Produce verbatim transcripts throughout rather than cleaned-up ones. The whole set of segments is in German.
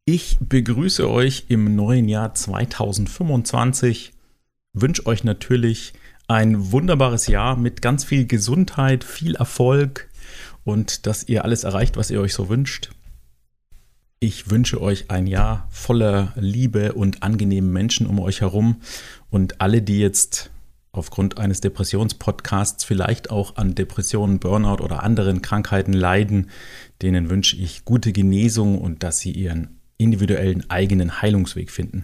Ich begrüße euch im neuen Jahr zweitausendfünfundzwanzig, wünsche euch natürlich ein wunderbares Jahr mit ganz viel Gesundheit, viel Erfolg und dass ihr alles erreicht, was ihr euch so wünscht. Ich wünsche euch ein Jahr voller Liebe und angenehmen Menschen um euch herum und alle, die jetzt aufgrund eines Depressionspodcasts vielleicht auch an Depressionen, Burnout oder anderen Krankheiten leiden, denen wünsche ich gute Genesung und dass sie ihren individuellen eigenen Heilungsweg finden.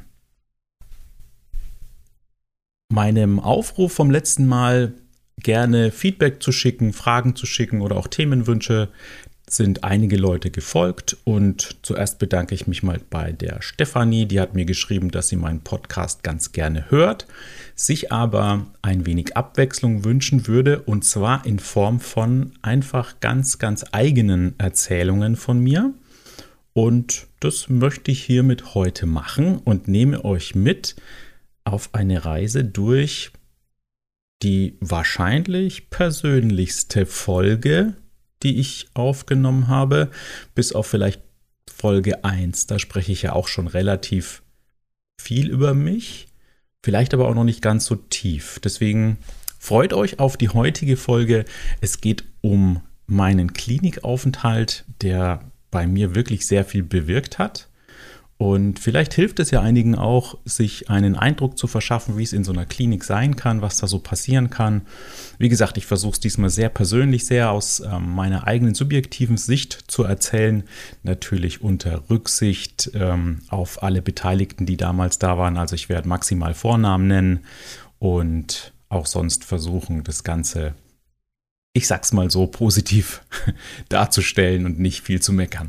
Meinem Aufruf vom letzten Mal, gerne Feedback zu schicken, Fragen zu schicken oder auch Themenwünsche, sind einige Leute gefolgt und zuerst bedanke ich mich mal bei der Stefanie, die hat mir geschrieben, dass sie meinen Podcast ganz gerne hört, sich aber ein wenig Abwechslung wünschen würde und zwar in Form von einfach ganz, ganz eigenen Erzählungen von mir. Und das möchte ich hiermit heute machen und nehme euch mit auf eine Reise durch die wahrscheinlich persönlichste Folge, die ich aufgenommen habe, bis auf vielleicht Folge eins. Da spreche ich ja auch schon relativ viel über mich, vielleicht aber auch noch nicht ganz so tief. Deswegen freut euch auf die heutige Folge. Es geht um meinen Klinikaufenthalt, der bei mir wirklich sehr viel bewirkt hat. Und vielleicht hilft es ja einigen auch, sich einen Eindruck zu verschaffen, wie es in so einer Klinik sein kann, was da so passieren kann. Wie gesagt, ich versuche es diesmal sehr persönlich, sehr aus ähm, meiner eigenen subjektiven Sicht zu erzählen. Natürlich unter Rücksicht ähm, auf alle Beteiligten, die damals da waren. Also ich werde maximal Vornamen nennen und auch sonst versuchen, das Ganze, ich sag's mal so, positiv darzustellen und nicht viel zu meckern.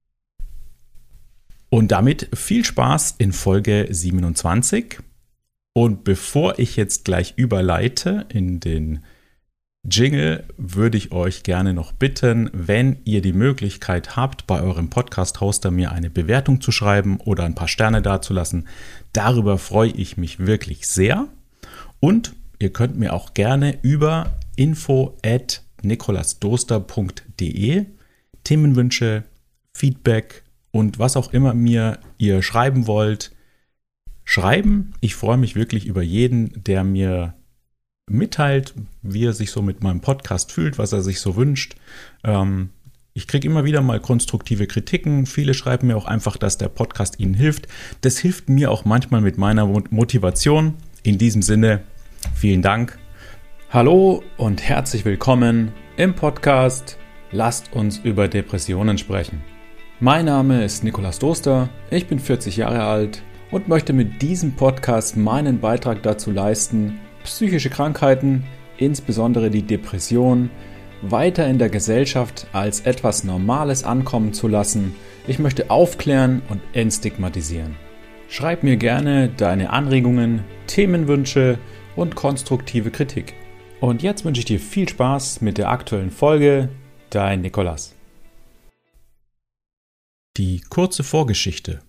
Und damit viel Spaß in Folge siebenundzwanzig. Und bevor ich jetzt gleich überleite in den Jingle, würde ich euch gerne noch bitten, wenn ihr die Möglichkeit habt, bei eurem Podcast-Hoster mir eine Bewertung zu schreiben oder ein paar Sterne dazulassen. Darüber freue ich mich wirklich sehr. Und ihr könnt mir auch gerne über info at nikolasdoster punkt de Themenwünsche, Feedback und was auch immer mir ihr schreiben wollt, schreiben. Ich freue mich wirklich über jeden, der mir mitteilt, wie er sich so mit meinem Podcast fühlt, was er sich so wünscht. Ähm, ich kriege immer wieder mal konstruktive Kritiken. Viele schreiben mir auch einfach, dass der Podcast ihnen hilft. Das hilft mir auch manchmal mit meiner Motivation. In diesem Sinne, vielen Dank. Hallo und herzlich willkommen im Podcast Lasst uns über Depressionen sprechen. Mein Name ist Nikolas Doster, ich bin vierzig Jahre alt und möchte mit diesem Podcast meinen Beitrag dazu leisten, psychische Krankheiten, insbesondere die Depression, weiter in der Gesellschaft als etwas Normales ankommen zu lassen. Ich möchte aufklären und entstigmatisieren. Schreib mir gerne deine Anregungen, Themenwünsche und konstruktive Kritik. Und jetzt wünsche ich dir viel Spaß mit der aktuellen Folge. Dein Nikolas. Die kurze Vorgeschichte.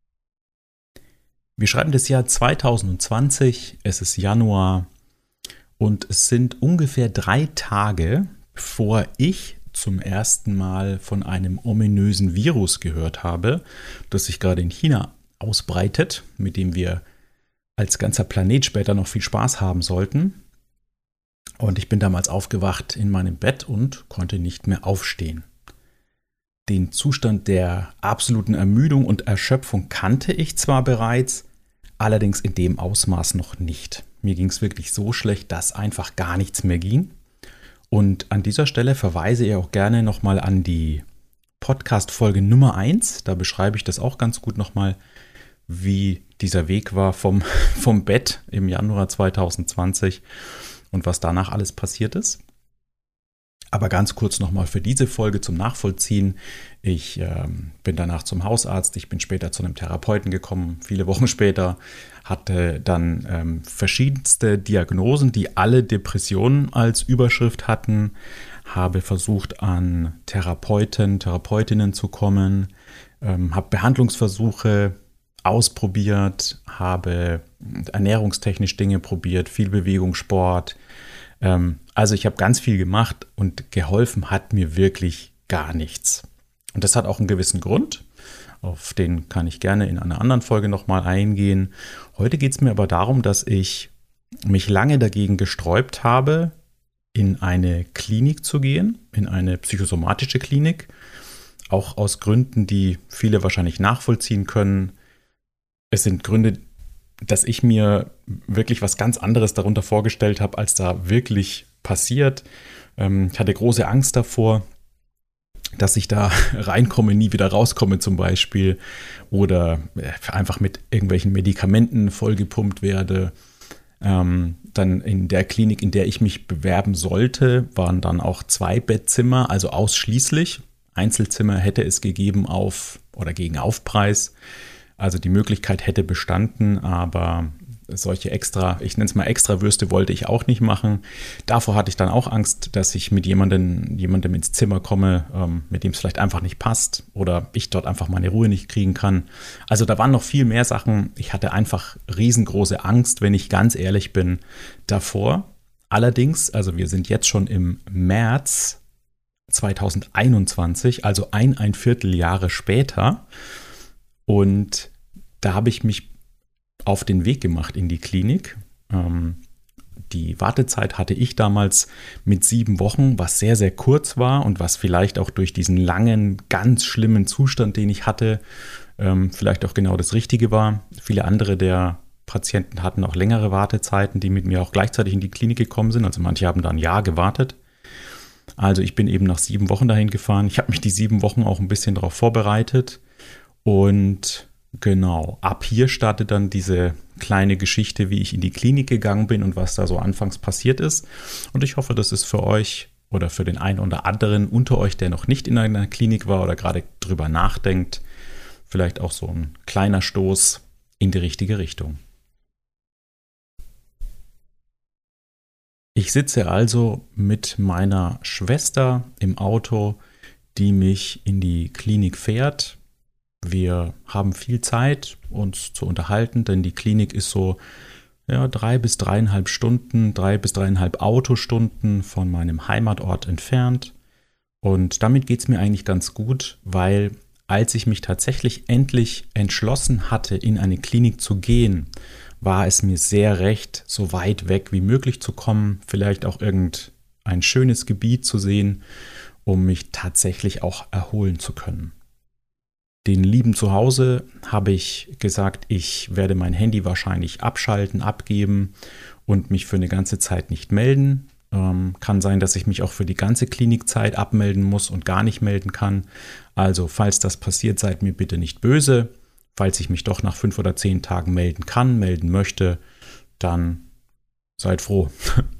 Wir schreiben das Jahr zweitausendzwanzig, es ist Januar und es sind ungefähr drei Tage, bevor ich zum ersten Mal von einem ominösen Virus gehört habe, das sich gerade in China ausbreitet, mit dem wir als ganzer Planet später noch viel Spaß haben sollten. Und ich bin damals aufgewacht in meinem Bett und konnte nicht mehr aufstehen. Den Zustand der absoluten Ermüdung und Erschöpfung kannte ich zwar bereits, allerdings in dem Ausmaß noch nicht. Mir ging es wirklich so schlecht, dass einfach gar nichts mehr ging. Und an dieser Stelle verweise ich auch gerne nochmal an die Podcast-Folge Nummer eins. Da beschreibe ich das auch ganz gut nochmal, wie dieser Weg war vom, vom Bett im Januar zweitausendzwanzig. Und was danach alles passiert ist. Aber ganz kurz nochmal für diese Folge zum Nachvollziehen. Ich ähm, bin danach zum Hausarzt, ich bin später zu einem Therapeuten gekommen, viele Wochen später, hatte dann ähm, verschiedenste Diagnosen, die alle Depressionen als Überschrift hatten, habe versucht an Therapeuten, Therapeutinnen zu kommen, ähm, habe Behandlungsversuche ausprobiert, habe ernährungstechnisch Dinge probiert, viel Bewegung, Sport. Ähm, also ich habe ganz viel gemacht und geholfen hat mir wirklich gar nichts. Und das hat auch einen gewissen Grund. Auf den kann ich gerne in einer anderen Folge nochmal eingehen. Heute geht es mir aber darum, dass ich mich lange dagegen gesträubt habe, in eine Klinik zu gehen, in eine psychosomatische Klinik. Auch aus Gründen, die viele wahrscheinlich nachvollziehen können. Es sind Gründe, dass ich mir wirklich was ganz anderes darunter vorgestellt habe, als da wirklich passiert. Ich hatte große Angst davor, dass ich da reinkomme, nie wieder rauskomme zum Beispiel oder einfach mit irgendwelchen Medikamenten vollgepumpt werde. Ähm, dann in der Klinik, in der ich mich bewerben sollte, waren dann auch zwei Bettzimmer, also ausschließlich. Einzelzimmer hätte es gegeben auf oder gegen Aufpreis. Also die Möglichkeit hätte bestanden, aber solche extra, ich nenne es mal Extrawürste, wollte ich auch nicht machen. Davor hatte ich dann auch Angst, dass ich mit jemandem, jemandem ins Zimmer komme, ähm, mit dem es vielleicht einfach nicht passt oder ich dort einfach meine Ruhe nicht kriegen kann. Also da waren noch viel mehr Sachen. Ich hatte einfach riesengroße Angst, wenn ich ganz ehrlich bin, davor. Allerdings, also wir sind jetzt schon im März zwanzig einundzwanzig, also ein, ein Vierteljahre später. Und da habe ich mich auf den Weg gemacht in die Klinik. Ähm, die Wartezeit hatte ich damals mit sieben Wochen, was sehr, sehr kurz war und was vielleicht auch durch diesen langen, ganz schlimmen Zustand, den ich hatte, ähm, vielleicht auch genau das Richtige war. Viele andere der Patienten hatten auch längere Wartezeiten, die mit mir auch gleichzeitig in die Klinik gekommen sind. Also manche haben da ein Jahr gewartet. Also ich bin eben nach sieben Wochen dahin gefahren. Ich habe mich die sieben Wochen auch ein bisschen darauf vorbereitet. Und genau, ab hier startet dann diese kleine Geschichte, wie ich in die Klinik gegangen bin und was da so anfangs passiert ist. Und ich hoffe, das ist für euch oder für den einen oder anderen unter euch, der noch nicht in einer Klinik war oder gerade drüber nachdenkt, vielleicht auch so ein kleiner Stoß in die richtige Richtung. Ich sitze also mit meiner Schwester im Auto, die mich in die Klinik fährt. Wir haben viel Zeit, uns zu unterhalten, denn die Klinik ist so ja, drei bis dreieinhalb Stunden, drei bis dreieinhalb Autostunden von meinem Heimatort entfernt. Und damit geht es mir eigentlich ganz gut, weil als ich mich tatsächlich endlich entschlossen hatte, in eine Klinik zu gehen, war es mir sehr recht, so weit weg wie möglich zu kommen, vielleicht auch irgendein schönes Gebiet zu sehen, um mich tatsächlich auch erholen zu können. Den Lieben zu Hause habe ich gesagt, ich werde mein Handy wahrscheinlich abschalten, abgeben und mich für eine ganze Zeit nicht melden. Ähm, kann sein, dass ich mich auch für die ganze Klinikzeit abmelden muss und gar nicht melden kann. Also falls das passiert, seid mir bitte nicht böse. Falls ich mich doch nach fünf oder zehn Tagen melden kann, melden möchte, dann seid froh.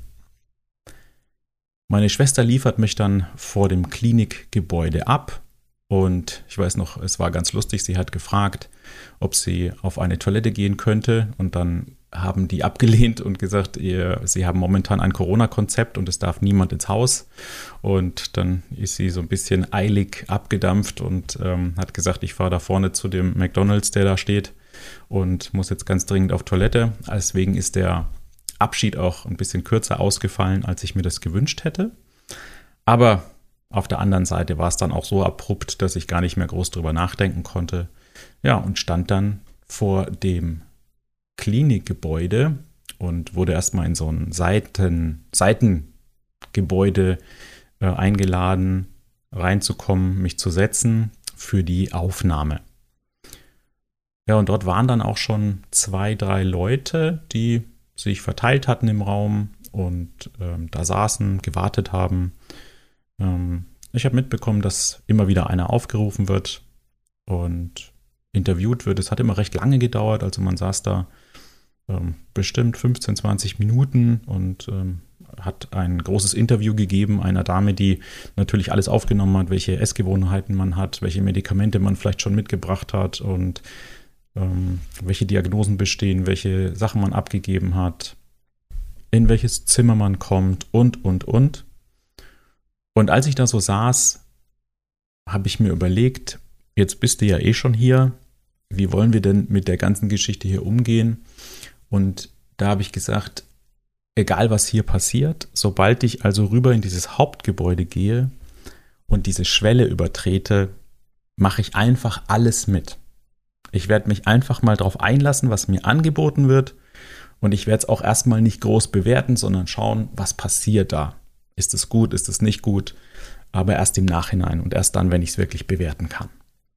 Meine Schwester liefert mich dann vor dem Klinikgebäude ab. Und ich weiß noch, es war ganz lustig, sie hat gefragt, ob sie auf eine Toilette gehen könnte. Und dann haben die abgelehnt und gesagt, ihr, sie haben momentan ein Corona-Konzept und es darf niemand ins Haus. Und dann ist sie so ein bisschen eilig abgedampft und ähm, hat gesagt, ich fahre da vorne zu dem McDonald's, der da steht und muss jetzt ganz dringend auf Toilette. Deswegen ist der Abschied auch ein bisschen kürzer ausgefallen, als ich mir das gewünscht hätte. Aber auf der anderen Seite war es dann auch so abrupt, dass ich gar nicht mehr groß drüber nachdenken konnte. Ja, und stand dann vor dem Klinikgebäude und wurde erstmal in so ein Seiten, Seitengebäude äh, eingeladen, reinzukommen, mich zu setzen für die Aufnahme. Ja, und dort waren dann auch schon zwei, drei Leute, die sich verteilt hatten im Raum und ähm, da saßen, gewartet haben. Ich habe mitbekommen, dass immer wieder einer aufgerufen wird und interviewt wird. Es hat immer recht lange gedauert, also man saß da ähm, bestimmt fünfzehn, zwanzig Minuten und ähm, hat ein großes Interview gegeben einer Dame, die natürlich alles aufgenommen hat, welche Essgewohnheiten man hat, welche Medikamente man vielleicht schon mitgebracht hat und ähm, welche Diagnosen bestehen, welche Sachen man abgegeben hat, in welches Zimmer man kommt und, und, und. Und als ich da so saß, habe ich mir überlegt, jetzt bist du ja eh schon hier, wie wollen wir denn mit der ganzen Geschichte hier umgehen? Und da habe ich gesagt, egal was hier passiert, sobald ich also rüber in dieses Hauptgebäude gehe und diese Schwelle übertrete, mache ich einfach alles mit. Ich werde mich einfach mal drauf einlassen, was mir angeboten wird. Und ich werde es auch erstmal nicht groß bewerten, sondern schauen, was passiert da. Ist es gut, ist es nicht gut? Aber erst im Nachhinein und erst dann, wenn ich es wirklich bewerten kann.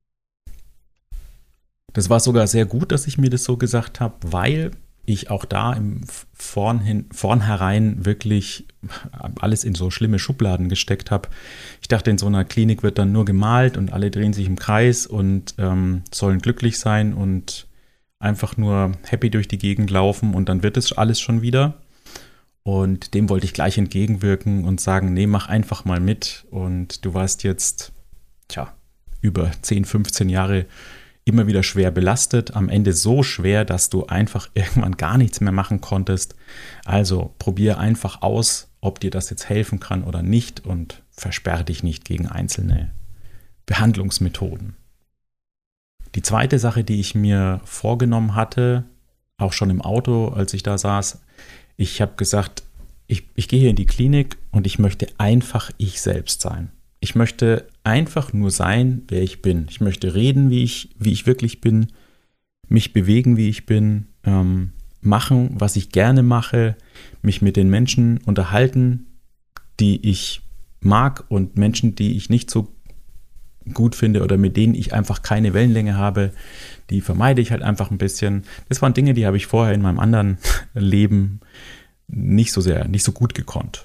Das war sogar sehr gut, dass ich mir das so gesagt habe, weil ich auch da im Vornhin, vornherein wirklich alles in so schlimme Schubladen gesteckt habe. Ich dachte, in so einer Klinik wird dann nur gemalt und alle drehen sich im Kreis und ähm, sollen glücklich sein und einfach nur happy durch die Gegend laufen und dann wird es alles schon wieder. Und dem wollte ich gleich entgegenwirken und sagen, nee, mach einfach mal mit. Und du warst jetzt, tja, über zehn, fünfzehn Jahre immer wieder schwer belastet, am Ende so schwer, dass du einfach irgendwann gar nichts mehr machen konntest. Also probier einfach aus, ob dir das jetzt helfen kann oder nicht und versperr dich nicht gegen einzelne Behandlungsmethoden. Die zweite Sache, die ich mir vorgenommen hatte, auch schon im Auto, als ich da saß, ich habe gesagt, ich, ich gehe hier in die Klinik und ich möchte einfach ich selbst sein. Ich möchte einfach nur sein, wer ich bin. Ich möchte reden, wie ich, wie ich wirklich bin, mich bewegen, wie ich bin, ähm, machen, was ich gerne mache, mich mit den Menschen unterhalten, die ich mag und Menschen, die ich nicht so gut finde oder mit denen ich einfach keine Wellenlänge habe, die vermeide ich halt einfach ein bisschen. Das waren Dinge, die habe ich vorher in meinem anderen Leben nicht so sehr, nicht so gut gekonnt.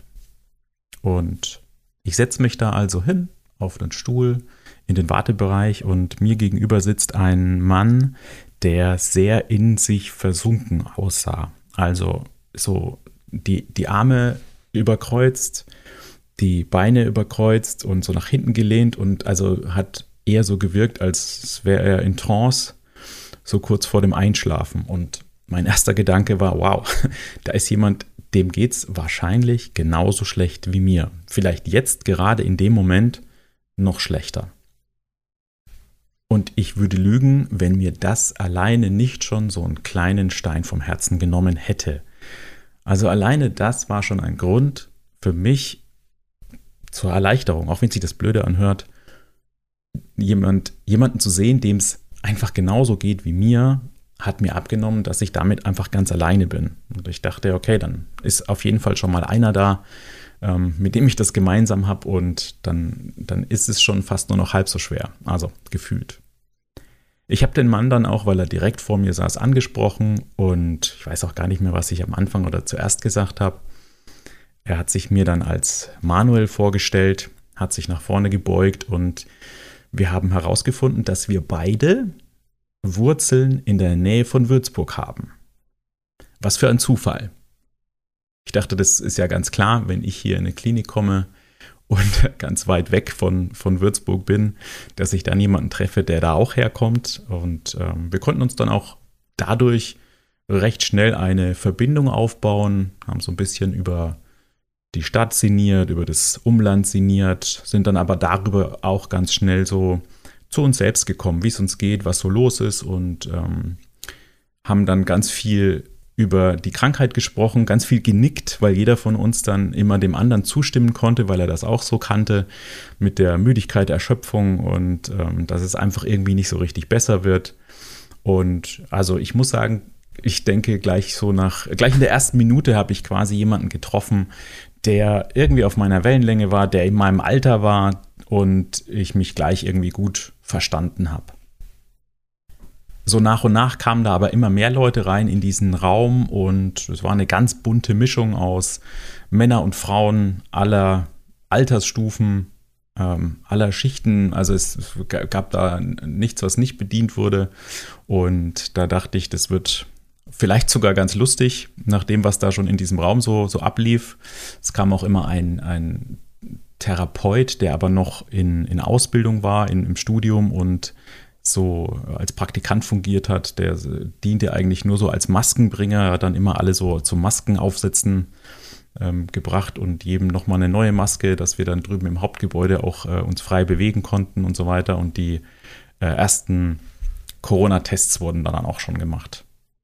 Und ich setze mich da also hin auf den Stuhl in den Wartebereich und mir gegenüber sitzt ein Mann, der sehr in sich versunken aussah. Also so die, die Arme überkreuzt, die Beine überkreuzt und so nach hinten gelehnt und also hat eher so gewirkt, als wäre er in Trance, so kurz vor dem Einschlafen. Und mein erster Gedanke war, wow, da ist jemand, dem geht's wahrscheinlich genauso schlecht wie mir. Vielleicht jetzt gerade in dem Moment noch schlechter. Und ich würde lügen, wenn mir das alleine nicht schon so einen kleinen Stein vom Herzen genommen hätte. Also alleine das war schon ein Grund für mich zur Erleichterung, auch wenn sich das blöde anhört, jemand, jemanden zu sehen, dem es einfach genauso geht wie mir, hat mir abgenommen, dass ich damit einfach ganz alleine bin. Und ich dachte, okay, dann ist auf jeden Fall schon mal einer da, ähm, mit dem ich das gemeinsam habe und dann, dann ist es schon fast nur noch halb so schwer, also gefühlt. Ich habe den Mann dann auch, weil er direkt vor mir saß, angesprochen und ich weiß auch gar nicht mehr, was ich am Anfang oder zuerst gesagt habe. Er hat sich mir dann als Manuel vorgestellt, hat sich nach vorne gebeugt und wir haben herausgefunden, dass wir beide Wurzeln in der Nähe von Würzburg haben. Was für ein Zufall. Ich dachte, das ist ja ganz klar, wenn ich hier in eine Klinik komme und ganz weit weg von, von Würzburg bin, dass ich dann jemanden treffe, der da auch herkommt. Und ähm, wir konnten uns dann auch dadurch recht schnell eine Verbindung aufbauen, haben so ein bisschen über die Stadt sinniert, über das Umland sinniert, sind dann aber darüber auch ganz schnell so zu uns selbst gekommen, wie es uns geht, was so los ist und ähm, haben dann ganz viel über die Krankheit gesprochen, ganz viel genickt, weil jeder von uns dann immer dem anderen zustimmen konnte, weil er das auch so kannte mit der Müdigkeit, Erschöpfung und ähm, dass es einfach irgendwie nicht so richtig besser wird. Und also ich muss sagen, ich denke gleich so nach, gleich in der ersten Minute habe ich quasi jemanden getroffen, der irgendwie auf meiner Wellenlänge war, der in meinem Alter war und ich mich gleich irgendwie gut verstanden habe. So nach und nach kamen da aber immer mehr Leute rein in diesen Raum und es war eine ganz bunte Mischung aus Männer und Frauen aller Altersstufen, ähm, aller Schichten. Also es gab da nichts, was nicht bedient wurde und da dachte ich, das wird vielleicht sogar ganz lustig, nach dem, was da schon in diesem Raum so, so ablief. Es kam auch immer ein, ein Therapeut, der aber noch in, in Ausbildung war, in, im Studium und so als Praktikant fungiert hat. Der diente eigentlich nur so als Maskenbringer, hat dann immer alle so zum Maskenaufsetzen ähm, gebracht und jedem nochmal eine neue Maske, dass wir dann drüben im Hauptgebäude auch äh, uns frei bewegen konnten und so weiter. Und die äh, ersten Corona-Tests wurden dann auch schon gemacht.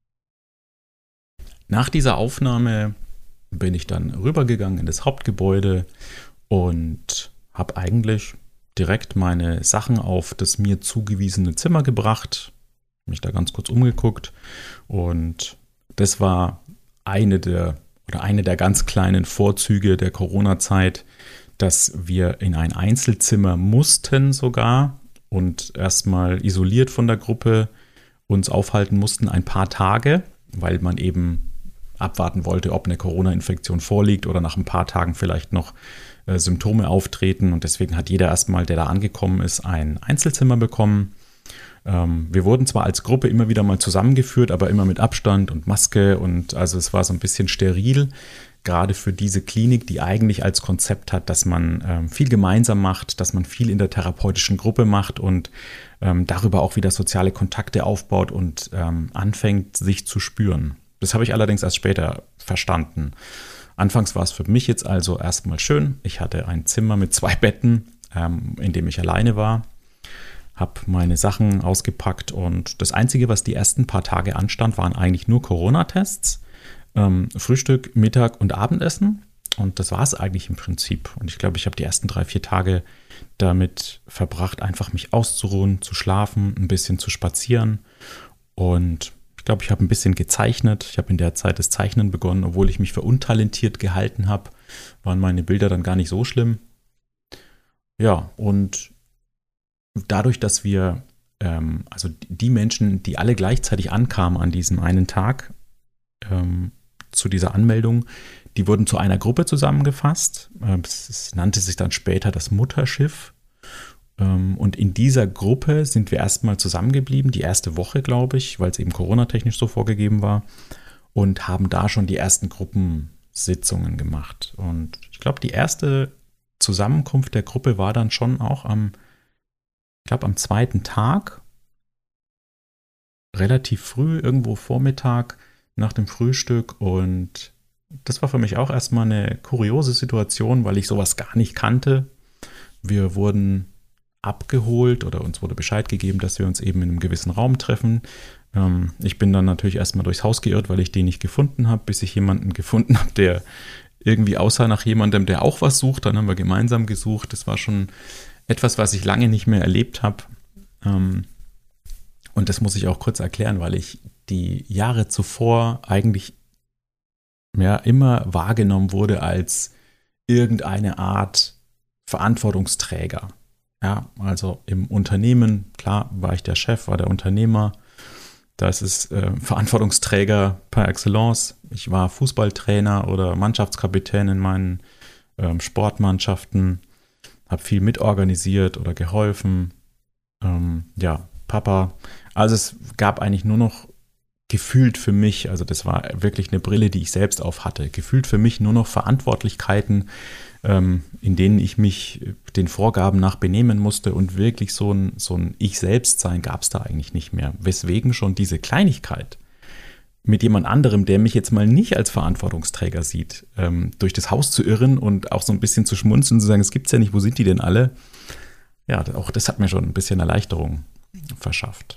Nach dieser Aufnahme bin ich dann rübergegangen in das Hauptgebäude und habe eigentlich direkt meine Sachen auf das mir zugewiesene Zimmer gebracht, mich da ganz kurz umgeguckt und das war eine der oder eine der ganz kleinen Vorzüge der Corona-Zeit, dass wir in ein Einzelzimmer mussten sogar und erstmal isoliert von der Gruppe uns aufhalten mussten ein paar Tage, weil man eben abwarten wollte, ob eine Corona-Infektion vorliegt oder nach ein paar Tagen vielleicht noch äh, Symptome auftreten. Und deswegen hat jeder erstmal, der da angekommen ist, ein Einzelzimmer bekommen. Ähm, wir wurden zwar als Gruppe immer wieder mal zusammengeführt, aber immer mit Abstand und Maske. Und also es war so ein bisschen steril, gerade für diese Klinik, die eigentlich als Konzept hat, dass man ähm, viel gemeinsam macht, dass man viel in der therapeutischen Gruppe macht und ähm, darüber auch wieder soziale Kontakte aufbaut und ähm, anfängt, sich zu spüren. Das habe ich allerdings erst später verstanden. Anfangs war es für mich jetzt also erstmal schön. Ich hatte ein Zimmer mit zwei Betten, ähm, in dem ich alleine war, habe meine Sachen ausgepackt und das Einzige, was die ersten paar Tage anstand, waren eigentlich nur Corona-Tests. Ähm, Frühstück, Mittag und Abendessen und das war es eigentlich im Prinzip. Und ich glaube, ich habe die ersten drei, vier Tage damit verbracht, einfach mich auszuruhen, zu schlafen, ein bisschen zu spazieren und ich glaube, ich habe ein bisschen gezeichnet. Ich habe in der Zeit das Zeichnen begonnen, obwohl ich mich für untalentiert gehalten habe, waren meine Bilder dann gar nicht so schlimm. Ja, und dadurch, dass wir, ähm, also die Menschen, die alle gleichzeitig ankamen an diesem einen Tag, ähm, zu dieser Anmeldung, die wurden zu einer Gruppe zusammengefasst. Es nannte sich dann später das Mutterschiff. Und in dieser Gruppe sind wir erstmal zusammengeblieben, die erste Woche, glaube ich, weil es eben coronatechnisch so vorgegeben war, und haben da schon die ersten Gruppensitzungen gemacht. Und ich glaube, die erste Zusammenkunft der Gruppe war dann schon auch am, ich glaube, am zweiten Tag, relativ früh, irgendwo Vormittag, nach dem Frühstück und das war für mich auch erstmal eine kuriose Situation, weil ich sowas gar nicht kannte. Wir wurden abgeholt oder uns wurde Bescheid gegeben, dass wir uns eben in einem gewissen Raum treffen. Ähm, ich bin dann natürlich erstmal durchs Haus geirrt, weil ich den nicht gefunden habe, bis ich jemanden gefunden habe, der irgendwie aussah nach jemandem, der auch was sucht. Dann haben wir gemeinsam gesucht. Das war schon etwas, was ich lange nicht mehr erlebt habe. Ähm, und das muss ich auch kurz erklären, weil ich die Jahre zuvor eigentlich ja, immer wahrgenommen wurde als irgendeine Art Verantwortungsträger. Ja, also im Unternehmen, klar, war ich der Chef, war der Unternehmer. Das ist äh, Verantwortungsträger par excellence. Ich war Fußballtrainer oder Mannschaftskapitän in meinen ähm, Sportmannschaften, habe viel mitorganisiert oder geholfen. Ähm, ja, Papa. Also es gab eigentlich nur noch gefühlt für mich, also das war wirklich eine Brille, die ich selbst auf hatte, gefühlt für mich nur noch Verantwortlichkeiten, ähm, in denen ich mich den Vorgaben nach benehmen musste und wirklich so ein, so ein Ich-Selbst-Sein gab es da eigentlich nicht mehr. Weswegen schon diese Kleinigkeit mit jemand anderem, der mich jetzt mal nicht als Verantwortungsträger sieht, ähm, durch das Haus zu irren und auch so ein bisschen zu schmunzeln und zu sagen, es gibt's ja nicht, wo sind die denn alle? Ja, auch das hat mir schon ein bisschen Erleichterung verschafft.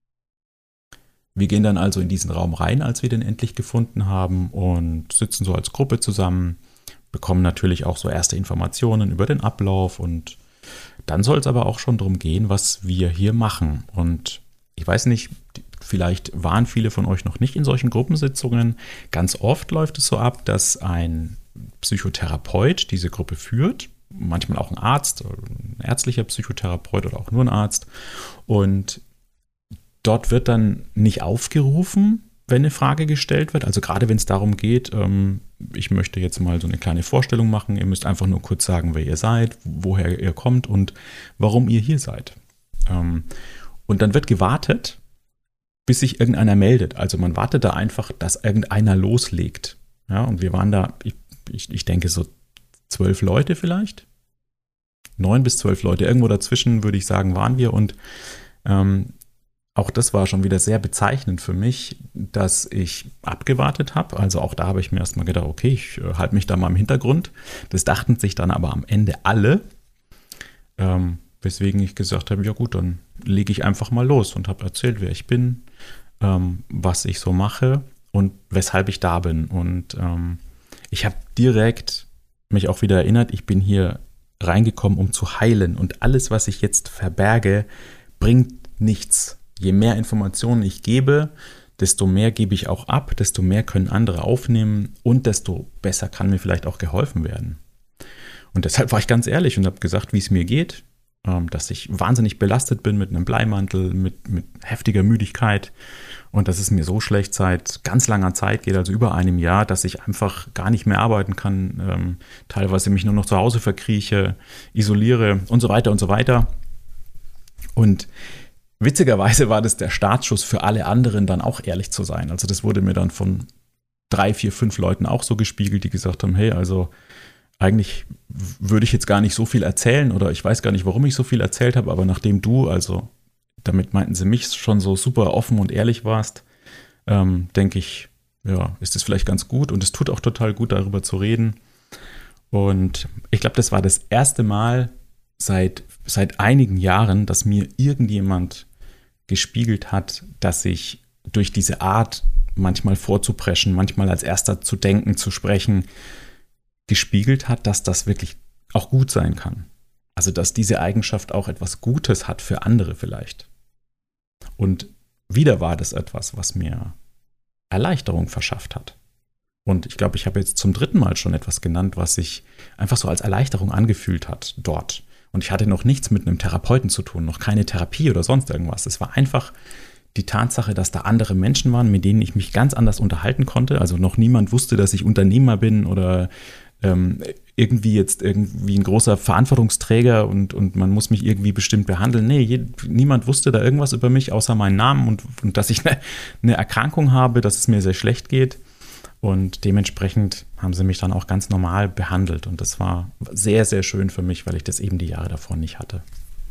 Wir gehen dann also in diesen Raum rein, als wir den endlich gefunden haben und sitzen so als Gruppe zusammen, bekommen natürlich auch so erste Informationen über den Ablauf und dann soll es aber auch schon darum gehen, was wir hier machen. Und ich weiß nicht, vielleicht waren viele von euch noch nicht in solchen Gruppensitzungen. Ganz oft läuft es so ab, dass ein Psychotherapeut diese Gruppe führt, manchmal auch ein Arzt, ein ärztlicher Psychotherapeut oder auch nur ein Arzt und dort wird dann nicht aufgerufen, wenn eine Frage gestellt wird. Also gerade wenn es darum geht, ähm, ich möchte jetzt mal so eine kleine Vorstellung machen. Ihr müsst einfach nur kurz sagen, wer ihr seid, woher ihr kommt und warum ihr hier seid. Ähm, und dann wird gewartet, bis sich irgendeiner meldet. Also man wartet da einfach, dass irgendeiner loslegt. Ja, und wir waren da, ich, ich, ich denke so zwölf Leute vielleicht. Neun bis zwölf Leute. Irgendwo dazwischen, würde ich sagen, waren wir und ähm, auch das war schon wieder sehr bezeichnend für mich, dass ich abgewartet habe. Also auch da habe ich mir erstmal gedacht, okay, ich äh, halte mich da mal im Hintergrund. Das dachten sich dann aber am Ende alle, ähm, weswegen ich gesagt habe, ja gut, dann lege ich einfach mal los und habe erzählt, wer ich bin, ähm, was ich so mache und weshalb ich da bin. Und ähm, ich habe direkt mich auch wieder erinnert, ich bin hier reingekommen, um zu heilen. Und alles, was ich jetzt verberge, bringt nichts. Je mehr Informationen ich gebe, desto mehr gebe ich auch ab, desto mehr können andere aufnehmen und desto besser kann mir vielleicht auch geholfen werden. Und deshalb war ich ganz ehrlich und habe gesagt, wie es mir geht, dass ich wahnsinnig belastet bin mit einem Bleimantel, mit, mit heftiger Müdigkeit und dass es mir so schlecht seit ganz langer Zeit geht, also über einem Jahr, dass ich einfach gar nicht mehr arbeiten kann, ähm, teilweise mich nur noch zu Hause verkrieche, isoliere und so weiter und so weiter. Und witzigerweise war das der Startschuss für alle anderen, dann auch ehrlich zu sein. Also das wurde mir dann von drei, vier, fünf Leuten auch so gespiegelt, die gesagt haben, hey, also eigentlich würde ich jetzt gar nicht so viel erzählen oder ich weiß gar nicht, warum ich so viel erzählt habe, aber nachdem du, also damit meinten sie mich, schon so super offen und ehrlich warst, ähm, denke ich, ja, ist es vielleicht ganz gut und es tut auch total gut, darüber zu reden. Und ich glaube, das war das erste Mal seit, seit einigen Jahren, dass mir irgendjemand gespiegelt hat, dass ich durch diese Art, manchmal vorzupreschen, manchmal als Erster zu denken, zu sprechen, gespiegelt hat, dass das wirklich auch gut sein kann. Also, dass diese Eigenschaft auch etwas Gutes hat für andere vielleicht. Und wieder war das etwas, was mir Erleichterung verschafft hat. Und ich glaube, ich habe jetzt zum dritten Mal schon etwas genannt, was sich einfach so als Erleichterung angefühlt hat dort. Und ich hatte noch nichts mit einem Therapeuten zu tun, noch keine Therapie oder sonst irgendwas. Es war einfach die Tatsache, dass da andere Menschen waren, mit denen ich mich ganz anders unterhalten konnte. Also noch niemand wusste, dass ich Unternehmer bin oder ähm, irgendwie jetzt irgendwie ein großer Verantwortungsträger und, und man muss mich irgendwie bestimmt behandeln. Nee, je, niemand wusste da irgendwas über mich, außer meinen Namen und, und dass ich eine, eine Erkrankung habe, dass es mir sehr schlecht geht. Und dementsprechend haben sie mich dann auch ganz normal behandelt. Und das war sehr, sehr schön für mich, weil ich das eben die Jahre davor nicht hatte.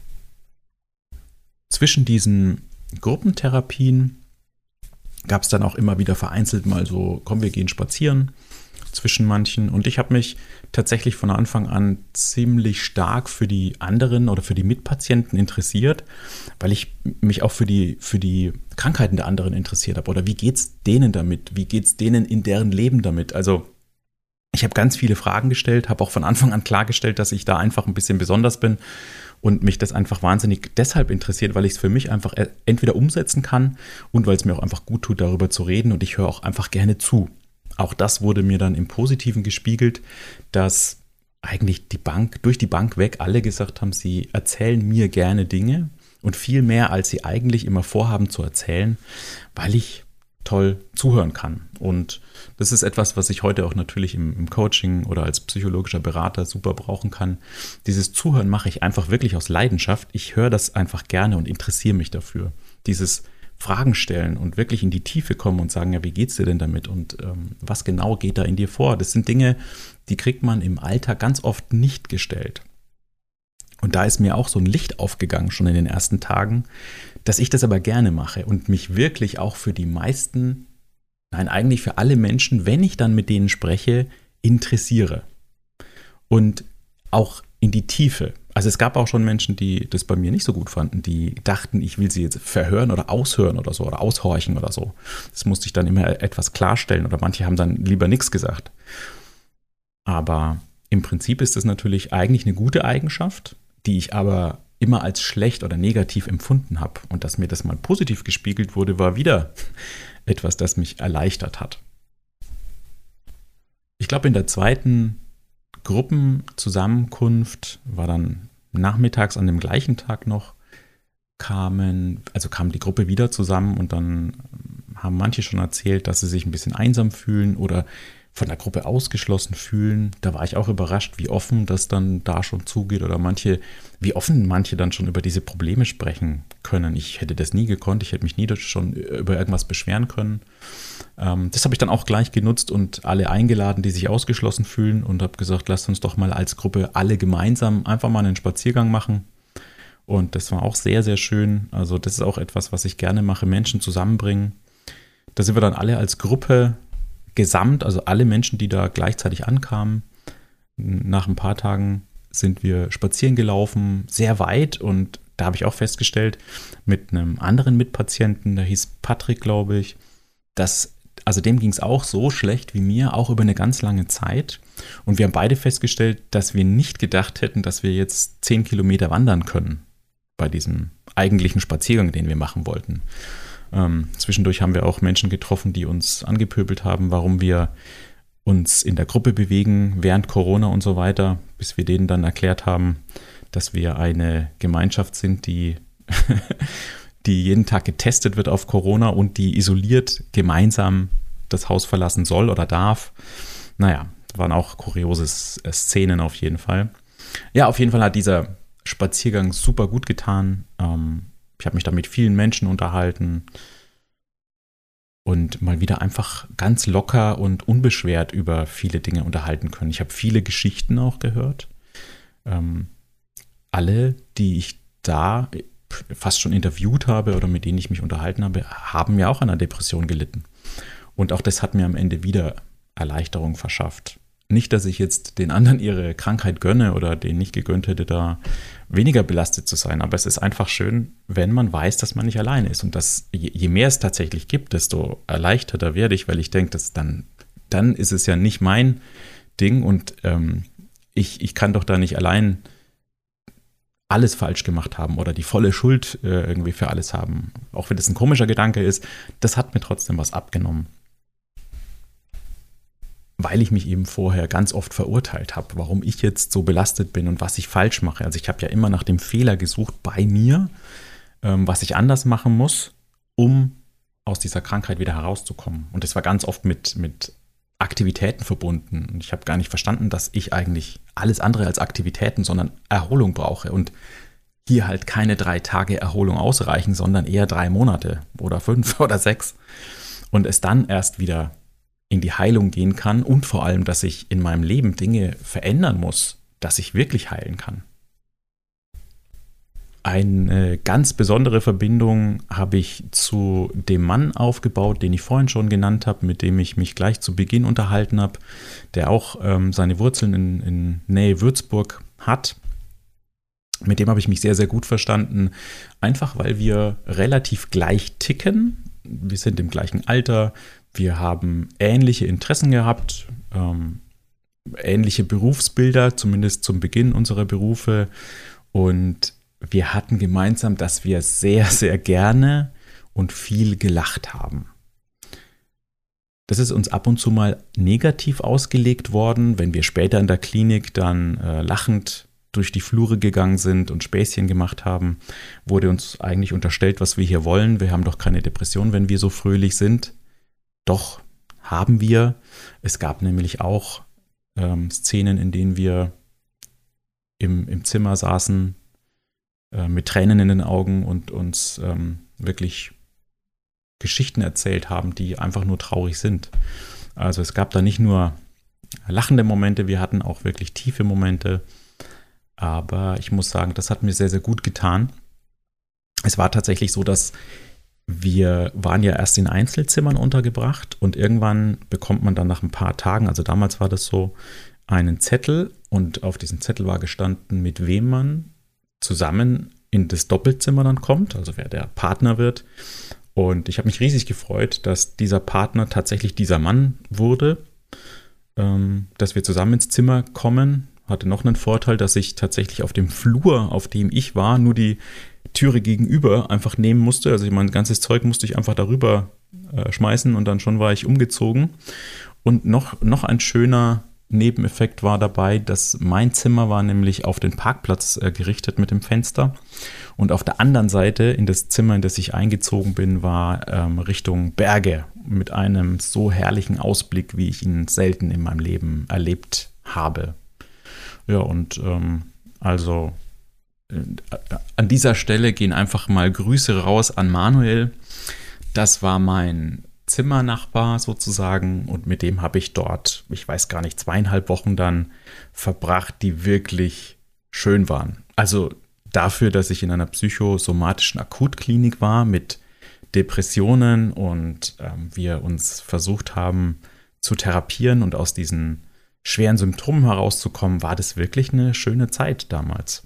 Zwischen diesen Gruppentherapien gab es dann auch immer wieder vereinzelt mal so, komm, wir gehen spazieren zwischen manchen. Und ich habe mich tatsächlich von Anfang an ziemlich stark für die anderen oder für die Mitpatienten interessiert, weil ich mich auch für die, für die Krankheiten der anderen interessiert habe. Oder wie geht's denen damit? Wie geht's denen in deren Leben damit? Also ich habe ganz viele Fragen gestellt, habe auch von Anfang an klargestellt, dass ich da einfach ein bisschen besonders bin und mich das einfach wahnsinnig deshalb interessiert, weil ich es für mich einfach entweder umsetzen kann und weil es mir auch einfach gut tut, darüber zu reden und ich höre auch einfach gerne zu. Auch das wurde mir dann im Positiven gespiegelt, dass eigentlich die Bank, durch die Bank weg alle gesagt haben, sie erzählen mir gerne Dinge und viel mehr, als sie eigentlich immer vorhaben zu erzählen, weil ich toll zuhören kann. Und das ist etwas, was ich heute auch natürlich im, im Coaching oder als psychologischer Berater super brauchen kann. Dieses Zuhören mache ich einfach wirklich aus Leidenschaft. Ich höre das einfach gerne und interessiere mich dafür. Dieses Fragen stellen und wirklich in die Tiefe kommen und sagen, ja, wie geht's dir denn damit und ähm, was genau geht da in dir vor? Das sind Dinge, die kriegt man im Alltag ganz oft nicht gestellt. Und da ist mir auch so ein Licht aufgegangen, schon in den ersten Tagen, dass ich das aber gerne mache und mich wirklich auch für die meisten, nein, eigentlich für alle Menschen, wenn ich dann mit denen spreche, interessiere. Und auch in die Tiefe. Also es gab auch schon Menschen, die das bei mir nicht so gut fanden, die dachten, ich will sie jetzt verhören oder aushören oder so oder aushorchen oder so. Das musste ich dann immer etwas klarstellen oder manche haben dann lieber nichts gesagt. Aber im Prinzip ist das natürlich eigentlich eine gute Eigenschaft, die ich aber immer als schlecht oder negativ empfunden habe. Und dass mir das mal positiv gespiegelt wurde, war wieder etwas, das mich erleichtert hat. Ich glaube, in der zweiten Gruppenzusammenkunft war dann nachmittags an dem gleichen Tag noch, kamen, also kam die Gruppe wieder zusammen und dann haben manche schon erzählt, dass sie sich ein bisschen einsam fühlen oder von der Gruppe ausgeschlossen fühlen. Da war ich auch überrascht, wie offen das dann da schon zugeht oder manche, wie offen manche dann schon über diese Probleme sprechen können. Ich hätte das nie gekonnt, ich hätte mich nie schon über irgendwas beschweren können. Ähm, das habe ich dann auch gleich genutzt und alle eingeladen, die sich ausgeschlossen fühlen und habe gesagt, lasst uns doch mal als Gruppe alle gemeinsam einfach mal einen Spaziergang machen. Und das war auch sehr, sehr schön. Also das ist auch etwas, was ich gerne mache, Menschen zusammenbringen. Da sind wir dann alle als Gruppe gesamt, also alle Menschen, die da gleichzeitig ankamen. Nach ein paar Tagen sind wir spazieren gelaufen, sehr weit und da habe ich auch festgestellt, mit einem anderen Mitpatienten, der hieß Patrick, glaube ich, dass also dem ging es auch so schlecht wie mir, auch über eine ganz lange Zeit. Und wir haben beide festgestellt, dass wir nicht gedacht hätten, dass wir jetzt zehn Kilometer wandern können bei diesem eigentlichen Spaziergang, den wir machen wollten. Ähm, zwischendurch haben wir auch Menschen getroffen, die uns angepöbelt haben, warum wir uns in der Gruppe bewegen während Corona und so weiter, bis wir denen dann erklärt haben, dass wir eine Gemeinschaft sind, die, die jeden Tag getestet wird auf Corona und die isoliert gemeinsam das Haus verlassen soll oder darf. Naja, waren auch kuriose Szenen auf jeden Fall. Ja, auf jeden Fall hat dieser Spaziergang super gut getan. Ähm, ich habe mich da mit vielen Menschen unterhalten und mal wieder einfach ganz locker und unbeschwert über viele Dinge unterhalten können. Ich habe viele Geschichten auch gehört. Ähm, alle, die ich da fast schon interviewt habe oder mit denen ich mich unterhalten habe, haben ja auch an einer Depression gelitten. Und auch das hat mir am Ende wieder Erleichterung verschafft. Nicht, dass ich jetzt den anderen ihre Krankheit gönne oder denen nicht gegönnt hätte, da weniger belastet zu sein. Aber es ist einfach schön, wenn man weiß, dass man nicht alleine ist. Und dass je, je mehr es tatsächlich gibt, desto erleichterter werde ich, weil ich denke, dass dann, dann ist es ja nicht mein Ding und ähm, ich, ich kann doch da nicht allein alles falsch gemacht haben oder die volle Schuld äh, irgendwie für alles haben. Auch wenn das ein komischer Gedanke ist, das hat mir trotzdem was abgenommen. Weil ich mich eben vorher ganz oft verurteilt habe, warum ich jetzt so belastet bin und was ich falsch mache. Also ich habe ja immer nach dem Fehler gesucht bei mir, ähm, was ich anders machen muss, um aus dieser Krankheit wieder herauszukommen. Und das war ganz oft mit, mit Aktivitäten verbunden. Und ich habe gar nicht verstanden, dass ich eigentlich alles andere als Aktivitäten, sondern Erholung brauche. Und hier halt keine drei Tage Erholung ausreichen, sondern eher drei Monate oder fünf oder sechs. Und es dann erst wieder in die Heilung gehen kann und vor allem, dass ich in meinem Leben Dinge verändern muss, dass ich wirklich heilen kann. Eine ganz besondere Verbindung habe ich zu dem Mann aufgebaut, den ich vorhin schon genannt habe, mit dem ich mich gleich zu Beginn unterhalten habe, der auch ähm, seine Wurzeln in, in Nähe Würzburg hat. Mit dem habe ich mich sehr, sehr gut verstanden, einfach weil wir relativ gleich ticken. Wir sind im gleichen Alter. Wir haben ähnliche Interessen gehabt, ähm, ähnliche Berufsbilder, zumindest zum Beginn unserer Berufe. Und wir hatten gemeinsam, dass wir sehr, sehr gerne und viel gelacht haben. Das ist uns ab und zu mal negativ ausgelegt worden, wenn wir später in der Klinik dann äh, lachend durch die Flure gegangen sind und Späßchen gemacht haben, wurde uns eigentlich unterstellt, was wir hier wollen. Wir haben doch keine Depression, wenn wir so fröhlich sind. Doch, haben wir. Es gab nämlich auch ähm, Szenen, in denen wir im, im Zimmer saßen, äh, mit Tränen in den Augen und uns ähm, wirklich Geschichten erzählt haben, die einfach nur traurig sind. Also es gab da nicht nur lachende Momente, wir hatten auch wirklich tiefe Momente. Aber ich muss sagen, das hat mir sehr, sehr gut getan. Es war tatsächlich so, dass wir waren ja erst in Einzelzimmern untergebracht und irgendwann bekommt man dann nach ein paar Tagen, also damals war das so, einen Zettel und auf diesem Zettel war gestanden, mit wem man zusammen in das Doppelzimmer dann kommt, also wer der Partner wird. Und ich habe mich riesig gefreut, dass dieser Partner tatsächlich dieser Mann wurde, ähm, dass wir zusammen ins Zimmer kommen. Hatte noch einen Vorteil, dass ich tatsächlich auf dem Flur, auf dem ich war, nur die Türe gegenüber einfach nehmen musste. Also mein ganzes Zeug musste ich einfach darüber äh, schmeißen und dann schon war ich umgezogen. Und noch, noch ein schöner Nebeneffekt war dabei, dass mein Zimmer war nämlich auf den Parkplatz äh, gerichtet mit dem Fenster. Und auf der anderen Seite, in das Zimmer, in das ich eingezogen bin, war ähm, Richtung Berge mit einem so herrlichen Ausblick, wie ich ihn selten in meinem Leben erlebt habe. Ja, und ähm, also an dieser Stelle gehen einfach mal Grüße raus an Manuel. Das war mein Zimmernachbar sozusagen und mit dem habe ich dort, ich weiß gar nicht, zweieinhalb Wochen dann verbracht, die wirklich schön waren. Also dafür, dass ich in einer psychosomatischen Akutklinik war mit Depressionen und ähm, wir uns versucht haben zu therapieren und aus diesen schweren Symptomen herauszukommen, war das wirklich eine schöne Zeit damals.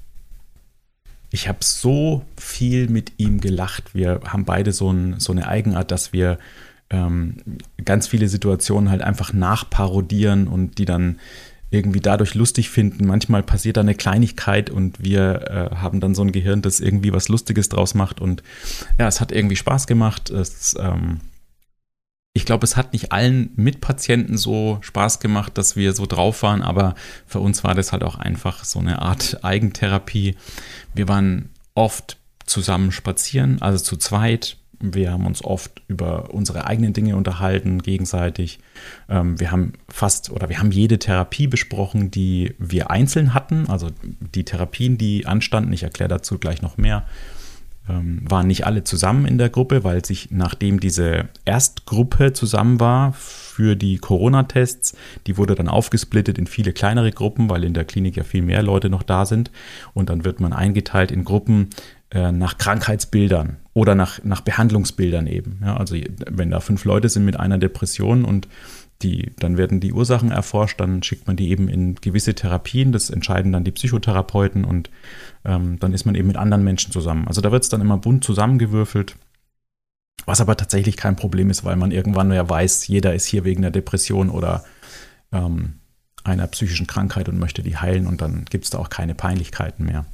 Ich habe so viel mit ihm gelacht. Wir haben beide so, ein, so eine Eigenart, dass wir ähm, ganz viele Situationen halt einfach nachparodieren und die dann irgendwie dadurch lustig finden. Manchmal passiert da eine Kleinigkeit und wir äh, haben dann so ein Gehirn, das irgendwie was Lustiges draus macht. Und ja, es hat irgendwie Spaß gemacht. Es, ähm, ich glaube, es hat nicht allen Mitpatienten so Spaß gemacht, dass wir so drauf waren, aber für uns war das halt auch einfach so eine Art Eigentherapie. Wir waren oft zusammen spazieren, also zu zweit. Wir haben uns oft über unsere eigenen Dinge unterhalten, gegenseitig. Ähm, wir haben fast oder wir haben jede Therapie besprochen, die wir einzeln hatten. Also die Therapien, die anstanden, ich erkläre dazu gleich noch mehr, ähm, waren nicht alle zusammen in der Gruppe, weil sich, nachdem diese Erstgruppe zusammen war für die Corona-Tests, die wurde dann aufgesplittet in viele kleinere Gruppen, weil in der Klinik ja viel mehr Leute noch da sind. Und dann wird man eingeteilt in Gruppen nach Krankheitsbildern oder nach, nach Behandlungsbildern eben. Ja, also wenn da fünf Leute sind mit einer Depression und die, dann werden die Ursachen erforscht, dann schickt man die eben in gewisse Therapien, das entscheiden dann die Psychotherapeuten und ähm, dann ist man eben mit anderen Menschen zusammen. Also da wird es dann immer bunt zusammengewürfelt, was aber tatsächlich kein Problem ist, weil man irgendwann ja weiß, jeder ist hier wegen einer Depression oder ähm, einer psychischen Krankheit und möchte die heilen und dann gibt es da auch keine Peinlichkeiten mehr.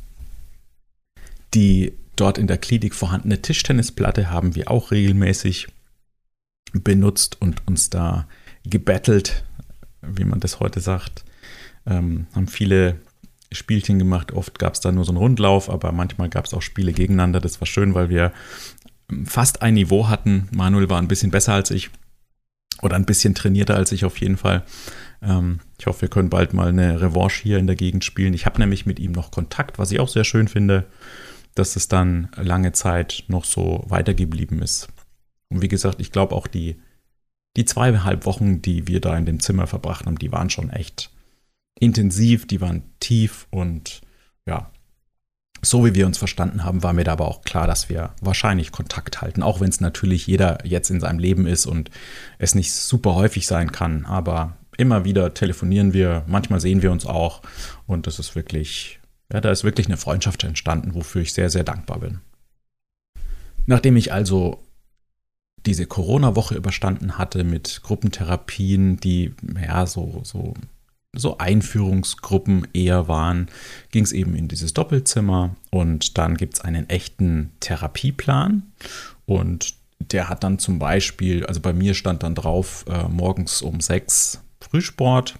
Die dort in der Klinik vorhandene Tischtennisplatte haben wir auch regelmäßig benutzt und uns da gebettelt, wie man das heute sagt. Ähm, haben viele Spielchen gemacht. Oft gab es da nur so einen Rundlauf, aber manchmal gab es auch Spiele gegeneinander. Das war schön, weil wir fast ein Niveau hatten. Manuel war ein bisschen besser als ich oder ein bisschen trainierter als ich auf jeden Fall. Ähm, ich hoffe, wir können bald mal eine Revanche hier in der Gegend spielen. Ich habe nämlich mit ihm noch Kontakt, was ich auch sehr schön finde, dass es dann lange Zeit noch so weitergeblieben ist. Und wie gesagt, ich glaube auch die, die zweieinhalb Wochen, die wir da in dem Zimmer verbracht haben, die waren schon echt intensiv, die waren tief und ja, so wie wir uns verstanden haben, war mir da aber auch klar, dass wir wahrscheinlich Kontakt halten, auch wenn es natürlich jeder jetzt in seinem Leben ist und es nicht super häufig sein kann, aber immer wieder telefonieren wir, manchmal sehen wir uns auch und das ist wirklich... Ja, da ist wirklich eine Freundschaft entstanden, wofür ich sehr, sehr dankbar bin. Nachdem ich also diese Corona-Woche überstanden hatte mit Gruppentherapien, die ja so, so, so Einführungsgruppen eher waren, ging es eben in dieses Doppelzimmer und dann gibt es einen echten Therapieplan und der hat dann zum Beispiel, also bei mir stand dann drauf, äh, morgens um sechs Frühsport.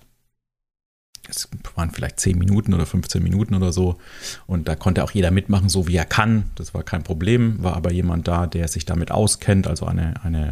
Es waren vielleicht zehn Minuten oder fünfzehn Minuten oder so. Und da konnte auch jeder mitmachen, so wie er kann. Das war kein Problem. War aber jemand da, der sich damit auskennt, also eine, eine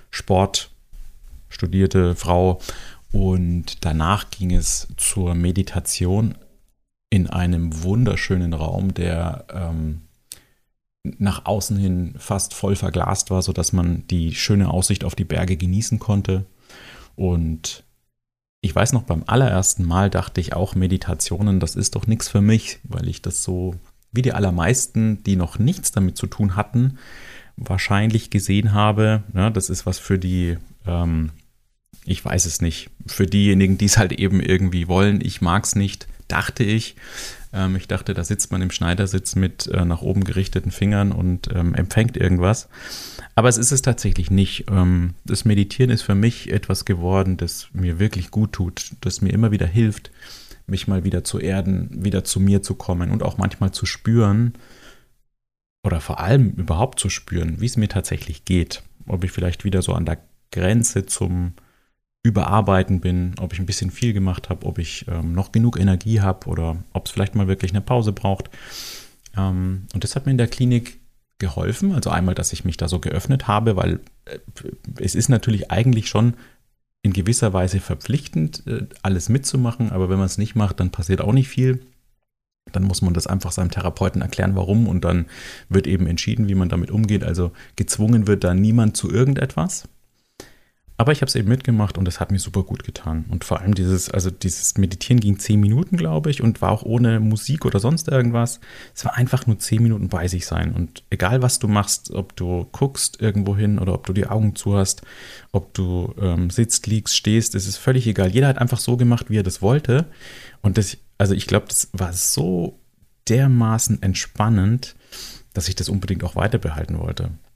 sportstudierte Frau. Und danach ging es zur Meditation in einem wunderschönen Raum, der ähm, nach außen hin fast voll verglast war, sodass man die schöne Aussicht auf die Berge genießen konnte. Und ich weiß noch, beim allerersten Mal dachte ich auch, Meditationen, das ist doch nichts für mich, weil ich das so, wie die allermeisten, die noch nichts damit zu tun hatten, wahrscheinlich gesehen habe. Ja, das ist was für die, ähm, ich weiß es nicht, für diejenigen, die es halt eben irgendwie wollen. Ich mag es nicht, dachte ich. Ähm, ich dachte, da sitzt man im Schneidersitz mit äh, nach oben gerichteten Fingern und ähm, empfängt irgendwas. Aber es ist es tatsächlich nicht. Ähm, das Meditieren ist für mich etwas geworden, das mir wirklich gut tut, das mir immer wieder hilft, mich mal wieder zu erden, wieder zu mir zu kommen und auch manchmal zu spüren oder vor allem überhaupt zu spüren, wie es mir tatsächlich geht. Ob ich vielleicht wieder so an der Grenze zum Überarbeiten bin, ob ich ein bisschen viel gemacht habe, ob ich ähm, noch genug Energie habe oder ob es vielleicht mal wirklich eine Pause braucht. Ähm, und das hat mir in der Klinik geholfen. Also einmal, dass ich mich da so geöffnet habe, weil äh, es ist natürlich eigentlich schon in gewisser Weise verpflichtend, äh, alles mitzumachen, aber wenn man es nicht macht, dann passiert auch nicht viel. Dann muss man das einfach seinem Therapeuten erklären, warum und dann wird eben entschieden, wie man damit umgeht. Also gezwungen wird da niemand zu irgendetwas. Aber ich habe es eben mitgemacht und es hat mir super gut getan. Und vor allem dieses, also dieses Meditieren ging zehn Minuten, glaube ich, und war auch ohne Musik oder sonst irgendwas. Es war einfach nur zehn Minuten bei sich sein. Und egal, was du machst, ob du guckst irgendwo hin oder ob du die Augen zu hast, ob du ähm, sitzt, liegst, stehst, es ist völlig egal. Jeder hat einfach so gemacht, wie er das wollte. Und das, also ich glaube, das war so dermaßen entspannend, dass ich das unbedingt auch weiter behalten wollte.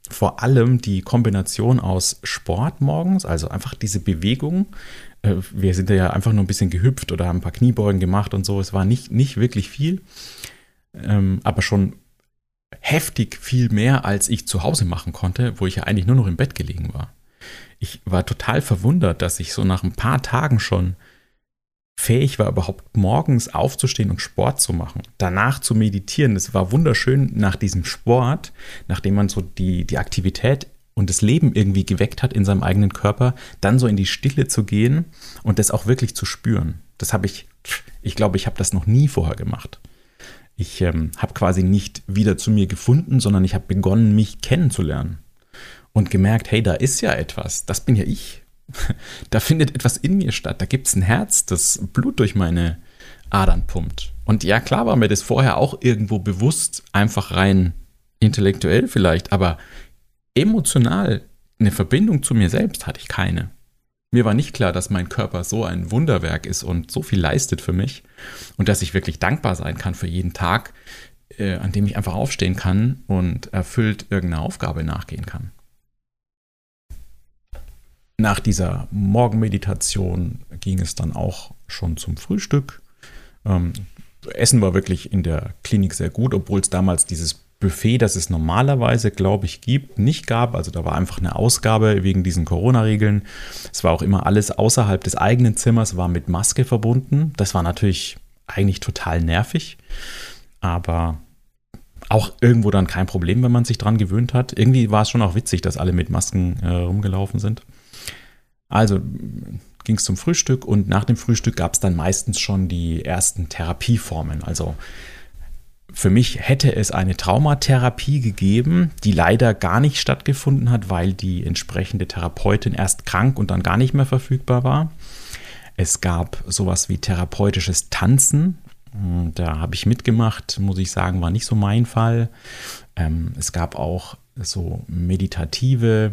vor allem die Kombination aus Sport morgens, also einfach diese Bewegung. Äh, wir sind ja einfach nur ein bisschen gehüpft oder haben ein paar Kniebeugen gemacht und so. Es war nicht, nicht wirklich viel, ähm, aber schon heftig viel mehr, als ich zu Hause machen konnte, wo ich ja eigentlich nur noch im Bett gelegen war. Ich war total verwundert, dass ich so nach ein paar Tagen schon fähig war, überhaupt morgens aufzustehen und Sport zu machen, danach zu meditieren. Es war wunderschön nach diesem Sport, nachdem man so die, die Aktivität und das Leben irgendwie geweckt hat in seinem eigenen Körper, dann so in die Stille zu gehen und das auch wirklich zu spüren. Das habe ich, ich glaube, ich habe das noch nie vorher gemacht. Ich ähm, habe quasi nicht wieder zu mir gefunden, sondern ich habe begonnen, mich kennenzulernen und gemerkt, hey, da ist ja etwas, das bin ja ich. Da findet etwas in mir statt. Da gibt es ein Herz, das Blut durch meine Adern pumpt. Und ja, klar war mir das vorher auch irgendwo bewusst, einfach rein intellektuell vielleicht, aber emotional eine Verbindung zu mir selbst hatte ich keine. Mir war nicht klar, dass mein Körper so ein Wunderwerk ist und so viel leistet für mich und dass ich wirklich dankbar sein kann für jeden Tag, äh, an dem ich einfach aufstehen kann und erfüllt irgendeiner Aufgabe nachgehen kann. Nach dieser Morgenmeditation ging es dann auch schon zum Frühstück. Ähm, Essen war wirklich in der Klinik sehr gut, obwohl es damals dieses Buffet, das es normalerweise, glaube ich, gibt, nicht gab. Also da war einfach eine Ausgabe wegen diesen Corona-Regeln. Es war auch immer alles außerhalb des eigenen Zimmers, war mit Maske verbunden. Das war natürlich eigentlich total nervig, aber auch irgendwo dann kein Problem, wenn man sich dran gewöhnt hat. Irgendwie war es schon auch witzig, dass alle mit Masken äh, rumgelaufen sind. Also ging es zum Frühstück und nach dem Frühstück gab es dann meistens schon die ersten Therapieformen. Also für mich hätte es eine Traumatherapie gegeben, die leider gar nicht stattgefunden hat, weil die entsprechende Therapeutin erst krank und dann gar nicht mehr verfügbar war. Es gab sowas wie therapeutisches Tanzen. Da habe ich mitgemacht, muss ich sagen, war nicht so mein Fall. Es gab auch so meditative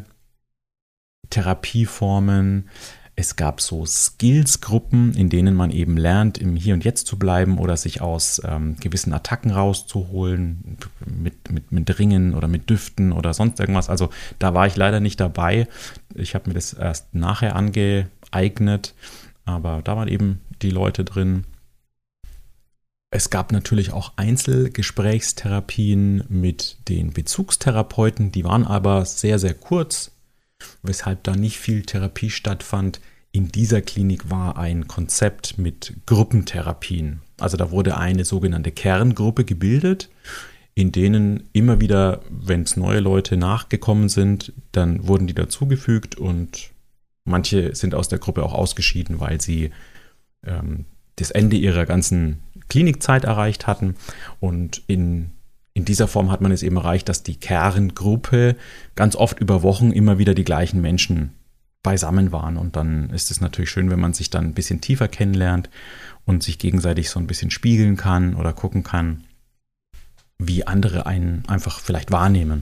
Therapieformen. Es gab so Skills-Gruppen, in denen man eben lernt, im Hier und Jetzt zu bleiben oder sich aus ähm, gewissen Attacken rauszuholen, mit, mit, mit Ringen oder mit Düften oder sonst irgendwas. Also da war ich leider nicht dabei. Ich habe mir das erst nachher angeeignet, aber da waren eben die Leute drin. Es gab natürlich auch Einzelgesprächstherapien mit den Bezugstherapeuten, die waren aber sehr, sehr kurz, weshalb da nicht viel Therapie stattfand. In dieser Klinik war ein Konzept mit Gruppentherapien. Also da wurde eine sogenannte Kerngruppe gebildet, in denen immer wieder, wenn es neue Leute nachgekommen sind, dann wurden die dazugefügt und manche sind aus der Gruppe auch ausgeschieden, weil sie ähm, das Ende ihrer ganzen Klinikzeit erreicht hatten. Und in In dieser Form hat man es eben erreicht, dass die Kerngruppe ganz oft über Wochen immer wieder die gleichen Menschen beisammen waren. Und dann ist es natürlich schön, wenn man sich dann ein bisschen tiefer kennenlernt und sich gegenseitig so ein bisschen spiegeln kann oder gucken kann, wie andere einen einfach vielleicht wahrnehmen.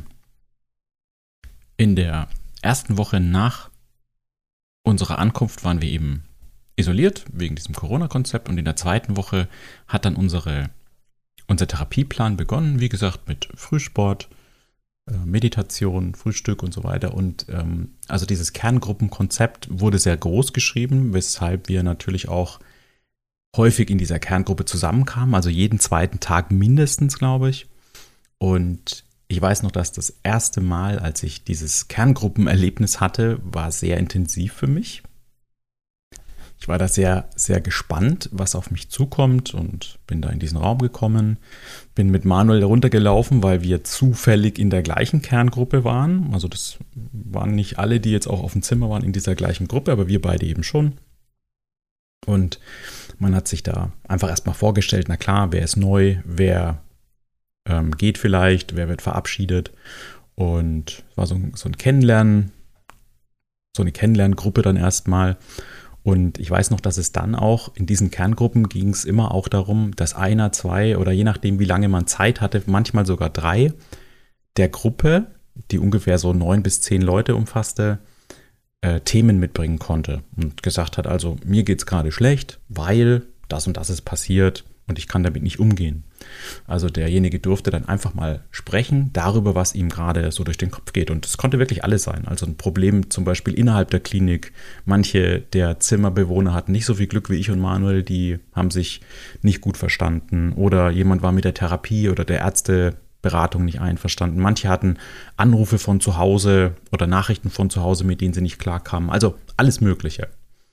In der ersten Woche nach unserer Ankunft waren wir eben isoliert wegen diesem Corona-Konzept und in der zweiten Woche hat dann unsere Unser Therapieplan begonnen, wie gesagt, mit Frühsport, Meditation, Frühstück und so weiter. Und ähm, also dieses Kerngruppenkonzept wurde sehr groß geschrieben, weshalb wir natürlich auch häufig in dieser Kerngruppe zusammenkamen, also jeden zweiten Tag mindestens, glaube ich. Und ich weiß noch, dass das erste Mal, als ich dieses Kerngruppenerlebnis hatte, war sehr intensiv für mich. Ich war da sehr, sehr gespannt, was auf mich zukommt und bin da in diesen Raum gekommen, bin mit Manuel runtergelaufen, weil wir zufällig in der gleichen Kerngruppe waren. Also das waren nicht alle, die jetzt auch auf dem Zimmer waren in dieser gleichen Gruppe, aber wir beide eben schon. Und man hat sich da einfach erstmal vorgestellt, na klar, wer ist neu, wer ähm, geht vielleicht, wer wird verabschiedet. Und es war so, so ein Kennenlernen, so eine Kennenlerngruppe dann erstmal. Und ich weiß noch, dass es dann auch in diesen Kerngruppen ging es immer auch darum, dass einer, zwei oder je nachdem, wie lange man Zeit hatte, manchmal sogar drei der Gruppe, die ungefähr so neun bis zehn Leute umfasste, äh, Themen mitbringen konnte und gesagt hat, also mir geht's gerade schlecht, weil das und das ist passiert, und ich kann damit nicht umgehen. Also derjenige durfte dann einfach mal sprechen darüber, was ihm gerade so durch den Kopf geht. Und es konnte wirklich alles sein. Also ein Problem zum Beispiel innerhalb der Klinik. Manche der Zimmerbewohner hatten nicht so viel Glück wie ich und Manuel, die haben sich nicht gut verstanden. Oder jemand war mit der Therapie oder der Ärzteberatung nicht einverstanden. Manche hatten Anrufe von zu Hause oder Nachrichten von zu Hause, mit denen sie nicht klarkamen. Also alles Mögliche.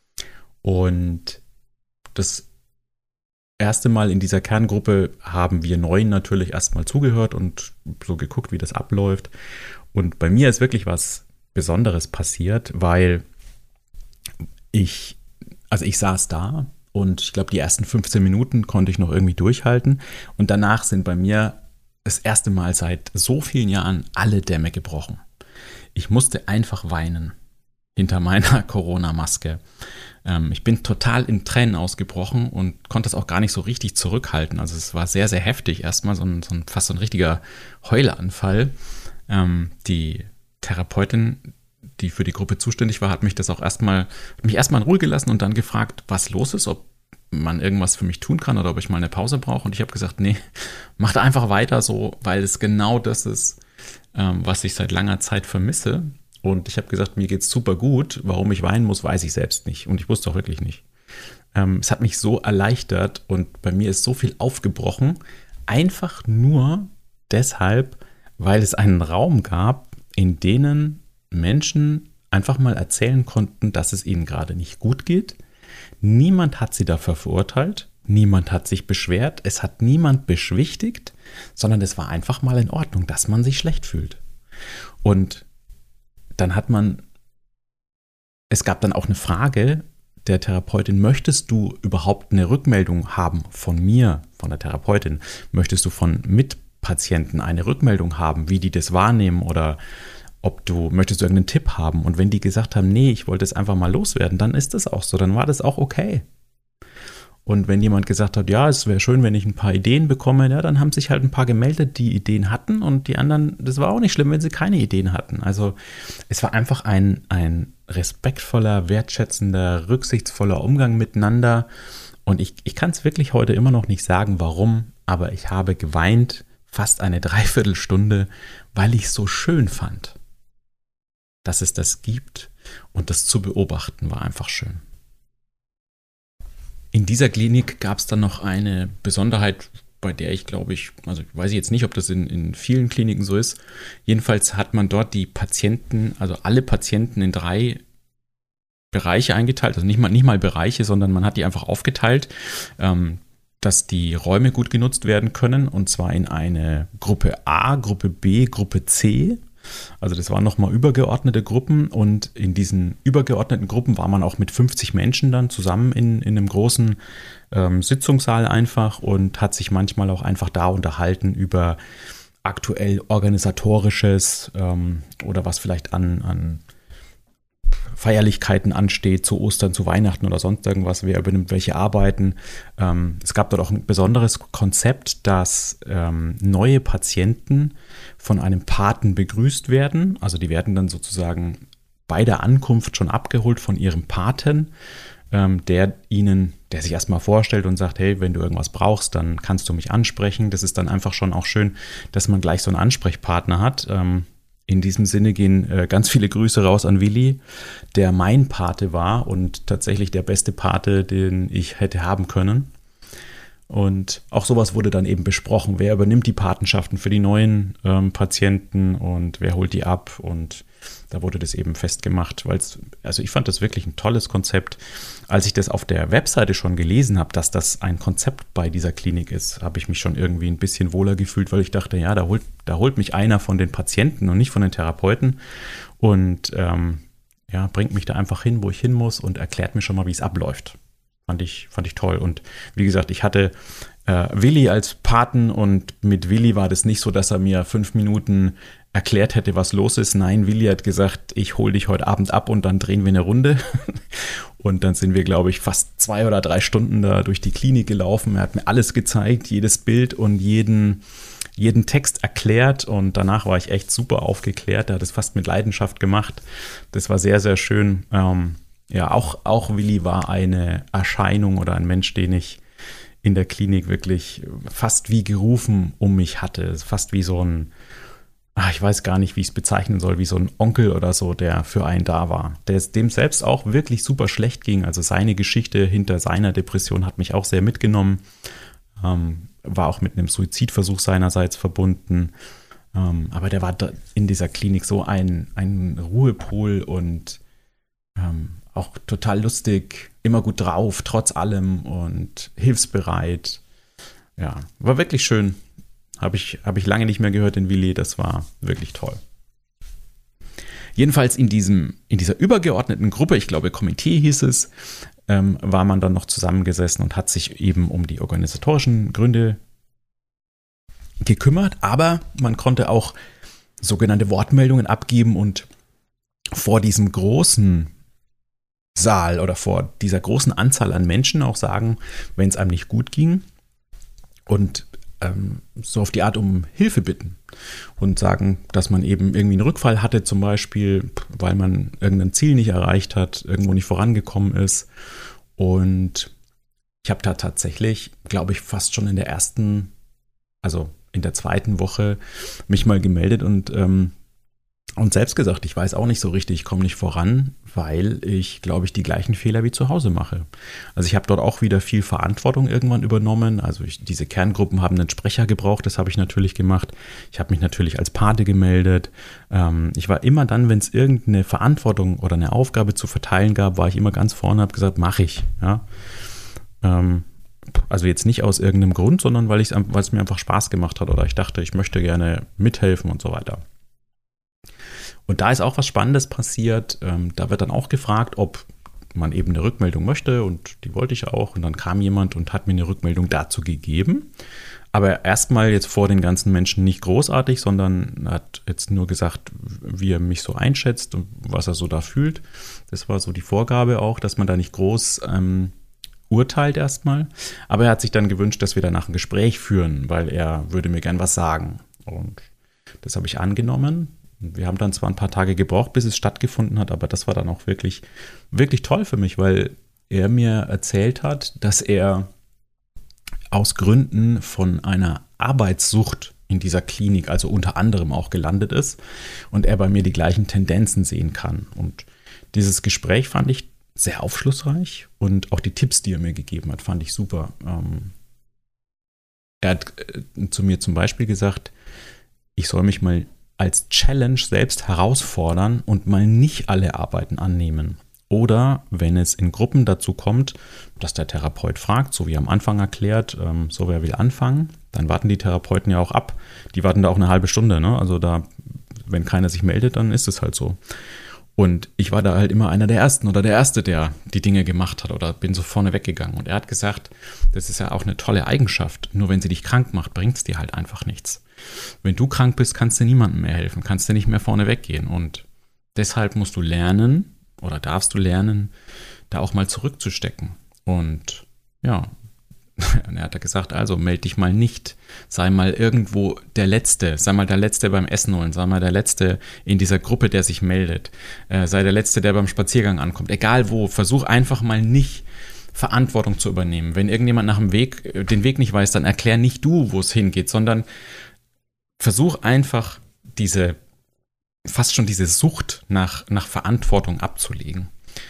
Und das erste Mal in dieser Kerngruppe haben wir Neuen natürlich erstmal zugehört und so geguckt, wie das abläuft. Und bei mir ist wirklich was Besonderes passiert, weil ich, also ich saß da und ich glaube, die ersten fünfzehn Minuten konnte ich noch irgendwie durchhalten. Und danach sind bei mir das erste Mal seit so vielen Jahren alle Dämme gebrochen. Ich musste einfach weinen hinter meiner Corona-Maske. Ähm, ich bin total in Tränen ausgebrochen und konnte es auch gar nicht so richtig zurückhalten. Also es war sehr, sehr heftig. Erstmal so ein, so ein fast so ein richtiger Heulanfall. Ähm, die Therapeutin, die für die Gruppe zuständig war, hat mich das auch erstmal, hat mich erstmal in Ruhe gelassen und dann gefragt, was los ist, ob man irgendwas für mich tun kann oder ob ich mal eine Pause brauche. Und ich habe gesagt, nee, macht einfach weiter so, weil es genau das ist, ähm, was ich seit langer Zeit vermisse. Und ich habe gesagt, mir geht's super gut. Warum ich weinen muss, weiß ich selbst nicht. Und ich wusste auch wirklich nicht. Ähm, es hat mich so erleichtert und bei mir ist so viel aufgebrochen. Einfach nur deshalb, weil es einen Raum gab, in denen Menschen einfach mal erzählen konnten, dass es ihnen gerade nicht gut geht. Niemand hat sie dafür verurteilt. Niemand hat sich beschwert. Es hat niemand beschwichtigt, sondern es war einfach mal in Ordnung, dass man sich schlecht fühlt. Und dann hat man, es gab dann auch eine Frage der Therapeutin, möchtest du überhaupt eine Rückmeldung haben von mir, von der Therapeutin? Möchtest du von Mitpatienten eine Rückmeldung haben, wie die das wahrnehmen oder ob du, möchtest du irgendeinen Tipp haben? Und wenn die gesagt haben, nee, ich wollte es einfach mal loswerden, dann ist das auch so, dann war das auch okay. Und wenn jemand gesagt hat, ja, es wäre schön, wenn ich ein paar Ideen bekomme, ja, dann haben sich halt ein paar gemeldet, die Ideen hatten und die anderen, das war auch nicht schlimm, wenn sie keine Ideen hatten. Also es war einfach ein, ein respektvoller, wertschätzender, rücksichtsvoller Umgang miteinander und ich, ich kann es wirklich heute immer noch nicht sagen, warum, aber ich habe geweint, fast eine Dreiviertelstunde, weil ich es so schön fand, dass es das gibt und das zu beobachten war einfach schön. In dieser Klinik gab es dann noch eine Besonderheit, bei der ich glaube ich, also weiß ich jetzt nicht, ob das in, in vielen Kliniken so ist. Jedenfalls hat man dort die Patienten, also alle Patienten in drei Bereiche eingeteilt, also nicht mal, nicht mal Bereiche, sondern man hat die einfach aufgeteilt, ähm, dass die Räume gut genutzt werden können und zwar in eine Gruppe A, Gruppe B, Gruppe C. Also das waren nochmal übergeordnete Gruppen und in diesen übergeordneten Gruppen war man auch mit fünfzig Menschen dann zusammen in, in einem großen ähm, Sitzungssaal einfach und hat sich manchmal auch einfach da unterhalten über aktuell organisatorisches ähm, oder was vielleicht an, an Feierlichkeiten ansteht, zu Ostern, zu Weihnachten oder sonst irgendwas, wer übernimmt welche Arbeiten. Ähm, es gab dort auch ein besonderes Konzept, dass ähm, neue Patienten von einem Paten begrüßt werden. Also die werden dann sozusagen bei der Ankunft schon abgeholt von ihrem Paten, ähm, der ihnen, der sich erstmal vorstellt und sagt, hey, wenn du irgendwas brauchst, dann kannst du mich ansprechen. Das ist dann einfach schon auch schön, dass man gleich so einen Ansprechpartner hat. Ähm, In diesem Sinne gehen äh, ganz viele Grüße raus an Willi, der mein Pate war und tatsächlich der beste Pate, den ich hätte haben können. Und auch sowas wurde dann eben besprochen. Wer übernimmt die Patenschaften für die neuen ähm, Patienten und wer holt die ab? Und da wurde das eben festgemacht, weil es, also ich fand das wirklich ein tolles Konzept. Als ich das auf der Webseite schon gelesen habe, dass das ein Konzept bei dieser Klinik ist, habe ich mich schon irgendwie ein bisschen wohler gefühlt, weil ich dachte, ja, da holt, da holt mich einer von den Patienten und nicht von den Therapeuten und ähm, ja, bringt mich da einfach hin, wo ich hin muss und erklärt mir schon mal, wie es abläuft. Fand ich, fand ich toll. Und wie gesagt, ich hatte äh, Willi als Paten und mit Willi war das nicht so, dass er mir fünf Minuten erklärt hätte, was los ist. Nein, Willi hat gesagt, ich hole dich heute Abend ab und dann drehen wir eine Runde. Und dann sind wir, glaube ich, fast zwei oder drei Stunden da durch die Klinik gelaufen. Er hat mir alles gezeigt, jedes Bild und jeden, jeden Text erklärt. Und danach war ich echt super aufgeklärt. Er hat es fast mit Leidenschaft gemacht. Das war sehr, sehr schön. Ähm, ja, auch, auch Willi war eine Erscheinung oder ein Mensch, den ich in der Klinik wirklich fast wie gerufen um mich hatte. Fast wie so ein, ach, ich weiß gar nicht, wie ich es bezeichnen soll, wie so ein Onkel oder so, der für einen da war. Der es dem selbst auch wirklich super schlecht ging. Also seine Geschichte hinter seiner Depression hat mich auch sehr mitgenommen. Ähm, war auch mit einem Suizidversuch seinerseits verbunden. Ähm, aber der war da in dieser Klinik so ein, ein Ruhepol und ähm, auch total lustig, immer gut drauf, trotz allem und hilfsbereit. Ja, war wirklich schön. Habe ich, hab ich lange nicht mehr gehört in Willi, das war wirklich toll. Jedenfalls in, diesem, in dieser übergeordneten Gruppe, ich glaube Komitee hieß es, ähm, war man dann noch zusammengesessen und hat sich eben um die organisatorischen Gründe gekümmert, aber man konnte auch sogenannte Wortmeldungen abgeben und vor diesem großen Saal oder vor dieser großen Anzahl an Menschen auch sagen, wenn es einem nicht gut ging und ähm, so auf die Art um Hilfe bitten und sagen, dass man eben irgendwie einen Rückfall hatte zum Beispiel, weil man irgendein Ziel nicht erreicht hat, irgendwo nicht vorangekommen ist. Und ich habe da tatsächlich, glaube ich, fast schon in der ersten, also in der zweiten Woche mich mal gemeldet und, ähm, und selbst gesagt, ich weiß auch nicht so richtig, ich komme nicht voran, weil ich, glaube ich, die gleichen Fehler wie zu Hause mache. Also ich habe dort auch wieder viel Verantwortung irgendwann übernommen. Also ich, diese Kerngruppen haben einen Sprecher gebraucht, das habe ich natürlich gemacht. Ich habe mich natürlich als Pate gemeldet. Ähm, ich war immer dann, wenn es irgendeine Verantwortung oder eine Aufgabe zu verteilen gab, war ich immer ganz vorne und habe gesagt, mache ich. Ja. Ähm, Also jetzt nicht aus irgendeinem Grund, sondern weil ich, weil es mir einfach Spaß gemacht hat oder ich dachte, ich möchte gerne mithelfen und so weiter. Und da ist auch was Spannendes passiert. Ähm, da wird dann auch gefragt, ob man eben eine Rückmeldung möchte und die wollte ich auch. Und dann kam jemand und hat mir eine Rückmeldung dazu gegeben. Aber erstmal jetzt vor den ganzen Menschen nicht großartig, sondern hat jetzt nur gesagt, wie er mich so einschätzt und was er so da fühlt. Das war so die Vorgabe auch, dass man da nicht groß ähm, urteilt erstmal, aber er hat sich dann gewünscht, dass wir danach ein Gespräch führen, weil er würde mir gern was sagen. Und das habe ich angenommen. Wir haben dann zwar ein paar Tage gebraucht, bis es stattgefunden hat, aber das war dann auch wirklich, wirklich toll für mich, weil er mir erzählt hat, dass er aus Gründen von einer Arbeitssucht in dieser Klinik, also unter anderem auch gelandet ist und er bei mir die gleichen Tendenzen sehen kann. Und dieses Gespräch fand ich sehr aufschlussreich und auch die Tipps, die er mir gegeben hat, fand ich super. Ähm, er hat äh, zu mir zum Beispiel gesagt, ich soll mich mal als Challenge selbst herausfordern und mal nicht alle Arbeiten annehmen. Oder wenn es in Gruppen dazu kommt, dass der Therapeut fragt, so wie am Anfang erklärt, ähm, so wer will anfangen, dann warten die Therapeuten ja auch ab. Die warten da auch eine halbe Stunde, ne? Also da, wenn keiner sich meldet, dann ist es halt so. Und ich war da halt immer einer der Ersten oder der Erste, der die Dinge gemacht hat oder bin so vorne weggegangen. Und er hat gesagt, das ist ja auch eine tolle Eigenschaft. Nur wenn sie dich krank macht, bringt es dir halt einfach nichts. Wenn du krank bist, kannst du niemandem mehr helfen, kannst du nicht mehr vorne weggehen. Und deshalb musst du lernen oder darfst du lernen, da auch mal zurückzustecken. Und ja, und er hat gesagt, also melde dich mal nicht, sei mal irgendwo der Letzte, sei mal der Letzte beim Essen holen, sei mal der Letzte in dieser Gruppe, der sich meldet, äh, sei der Letzte, der beim Spaziergang ankommt, egal wo, versuch einfach mal nicht Verantwortung zu übernehmen. Wenn irgendjemand nach dem Weg, den Weg nicht weiß, dann erklär nicht du, wo es hingeht, sondern versuch einfach diese, fast schon diese Sucht nach, nach Verantwortung abzulegen.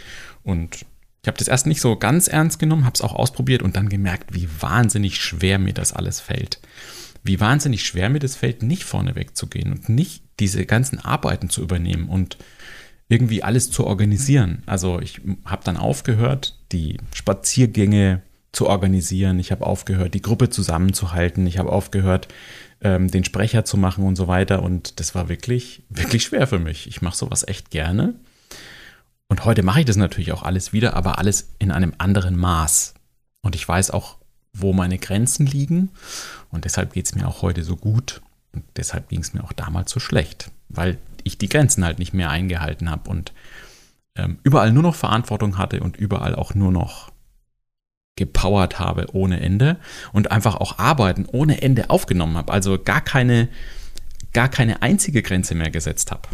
Und ich habe das erst nicht so ganz ernst genommen, habe es auch ausprobiert und dann gemerkt, wie wahnsinnig schwer mir das alles fällt. Wie wahnsinnig schwer mir das fällt, nicht vorne wegzugehen und nicht diese ganzen Arbeiten zu übernehmen und irgendwie alles zu organisieren. Also ich habe dann aufgehört, die Spaziergänge zu organisieren. Ich habe aufgehört, die Gruppe zusammenzuhalten. Ich habe aufgehört, ähm, den Sprecher zu machen und so weiter. Und das war wirklich, wirklich schwer für mich. Ich mache sowas echt gerne. Und heute mache ich das natürlich auch alles wieder, aber alles in einem anderen Maß. Und ich weiß auch, wo meine Grenzen liegen. Und deshalb geht es mir auch heute so gut. Und deshalb ging es mir auch damals so schlecht, weil ich die Grenzen halt nicht mehr eingehalten habe und ähm, überall nur noch Verantwortung hatte und überall auch nur noch gepowert habe ohne Ende und einfach auch Arbeiten ohne Ende aufgenommen habe. Also gar keine, gar keine einzige Grenze mehr gesetzt habe.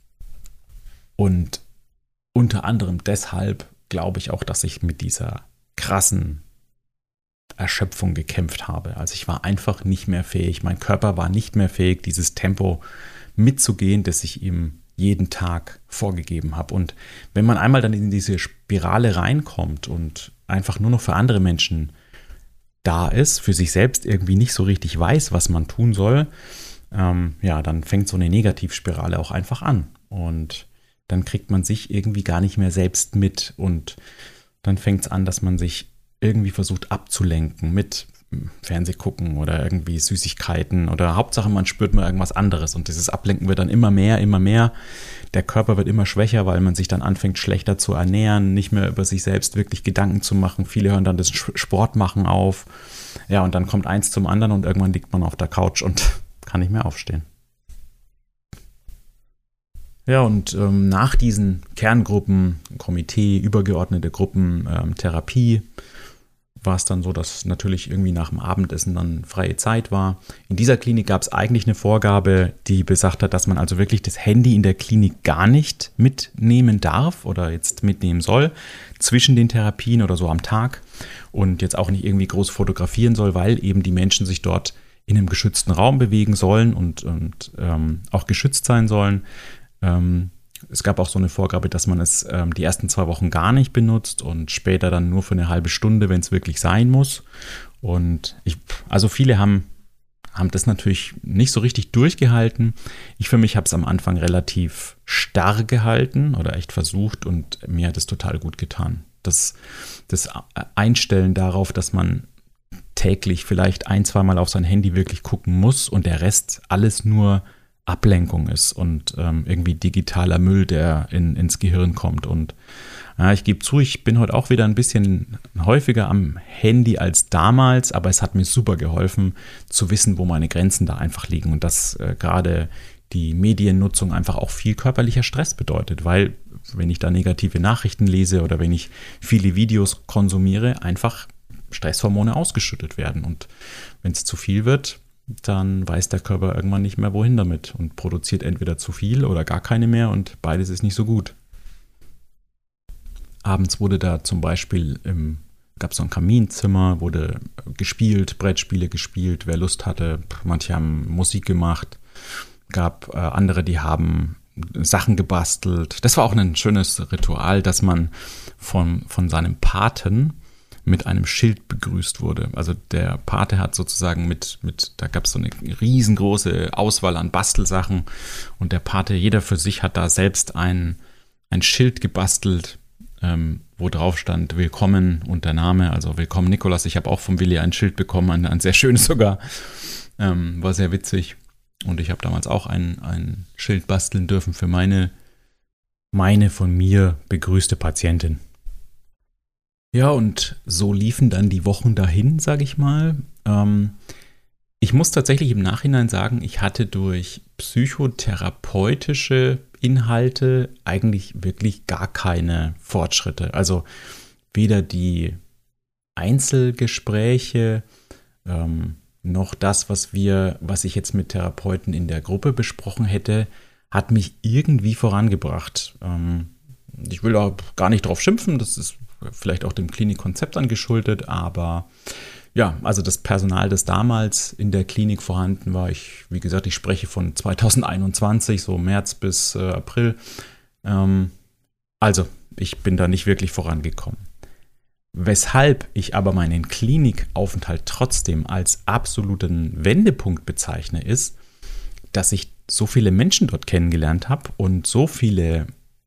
Und unter anderem deshalb glaube ich auch, dass ich mit dieser krassen Erschöpfung gekämpft habe. Also ich war einfach nicht mehr fähig. Mein Körper war nicht mehr fähig, dieses Tempo mitzugehen, das ich ihm jeden Tag vorgegeben habe. Und wenn man einmal dann in diese Spirale reinkommt und einfach nur noch für andere Menschen da ist, für sich selbst irgendwie nicht so richtig weiß, was man tun soll, ähm, ja, dann fängt so eine Negativspirale auch einfach an. Und dann kriegt man sich irgendwie gar nicht mehr selbst mit. Und dann fängt es an, dass man sich irgendwie versucht abzulenken mit Fernseh gucken oder irgendwie Süßigkeiten oder Hauptsache man spürt mal irgendwas anderes und dieses Ablenken wird dann immer mehr, immer mehr. Der Körper wird immer schwächer, weil man sich dann anfängt schlechter zu ernähren, nicht mehr über sich selbst wirklich Gedanken zu machen. Viele hören dann das Sportmachen auf. Ja, und dann kommt eins zum anderen und irgendwann liegt man auf der Couch und kann nicht mehr aufstehen. Ja, und ähm, nach diesen Kerngruppen, Komitee, übergeordnete Gruppen, ähm, Therapie, war es dann so, dass natürlich irgendwie nach dem Abendessen dann freie Zeit war. In dieser Klinik gab es eigentlich eine Vorgabe, die besagt hat, dass man also wirklich das Handy in der Klinik gar nicht mitnehmen darf oder jetzt mitnehmen soll zwischen den Therapien oder so am Tag und jetzt auch nicht irgendwie groß fotografieren soll, weil eben die Menschen sich dort in einem geschützten Raum bewegen sollen und, und ähm, auch geschützt sein sollen. Ähm, Es gab auch so eine Vorgabe, dass man es ähm, die ersten zwei Wochen gar nicht benutzt und später dann nur für eine halbe Stunde, wenn es wirklich sein muss. Und ich, also viele haben, haben das natürlich nicht so richtig durchgehalten. Ich für mich habe es am Anfang relativ starr gehalten oder echt versucht und mir hat es total gut getan. Das, das Einstellen darauf, dass man täglich vielleicht ein, zweimal auf sein Handy wirklich gucken muss und der Rest alles nur Ablenkung ist und ähm, irgendwie digitaler Müll, der in, ins Gehirn kommt. Und ja, ich gebe zu, ich bin heute auch wieder ein bisschen häufiger am Handy als damals, aber es hat mir super geholfen, zu wissen, wo meine Grenzen da einfach liegen und dass äh, gerade die Mediennutzung einfach auch viel körperlicher Stress bedeutet, weil wenn ich da negative Nachrichten lese oder wenn ich viele Videos konsumiere, einfach Stresshormone ausgeschüttet werden. Und wenn es zu viel wird, dann weiß der Körper irgendwann nicht mehr, wohin damit und produziert entweder zu viel oder gar keine mehr und beides ist nicht so gut. Abends wurde da zum Beispiel, im, gab es so ein Kaminzimmer, wurde gespielt, Brettspiele gespielt, wer Lust hatte. Manche haben Musik gemacht, gab äh, andere, die haben Sachen gebastelt. Das war auch ein schönes Ritual, dass man von, von seinem Paten mit einem Schild begrüßt wurde. Also der Pate hat sozusagen mit, mit da gab es so eine riesengroße Auswahl an Bastelsachen und der Pate, jeder für sich hat da selbst ein, ein Schild gebastelt, ähm, wo drauf stand Willkommen und der Name, also Willkommen Nikolaus. Ich habe auch vom Willi ein Schild bekommen, ein, ein sehr schönes sogar, ähm, war sehr witzig und ich habe damals auch ein, ein Schild basteln dürfen für meine, meine von mir begrüßte Patientin. Ja, und so liefen dann die Wochen dahin, sage ich mal. Ähm, ich muss tatsächlich im Nachhinein sagen, ich hatte durch psychotherapeutische Inhalte eigentlich wirklich gar keine Fortschritte. Also weder die Einzelgespräche ähm, noch das, was wir, was ich jetzt mit Therapeuten in der Gruppe besprochen hätte, hat mich irgendwie vorangebracht. Ähm, ich will auch gar nicht drauf schimpfen, das ist vielleicht auch dem Klinikkonzept angeschuldet, aber ja, also das Personal, das damals in der Klinik vorhanden war, ich, wie gesagt, ich spreche von zwanzig einundzwanzig, so März bis äh, April, ähm, also ich bin da nicht wirklich vorangekommen. Weshalb ich aber meinen Klinikaufenthalt trotzdem als absoluten Wendepunkt bezeichne, ist, dass ich so viele Menschen dort kennengelernt habe und so viele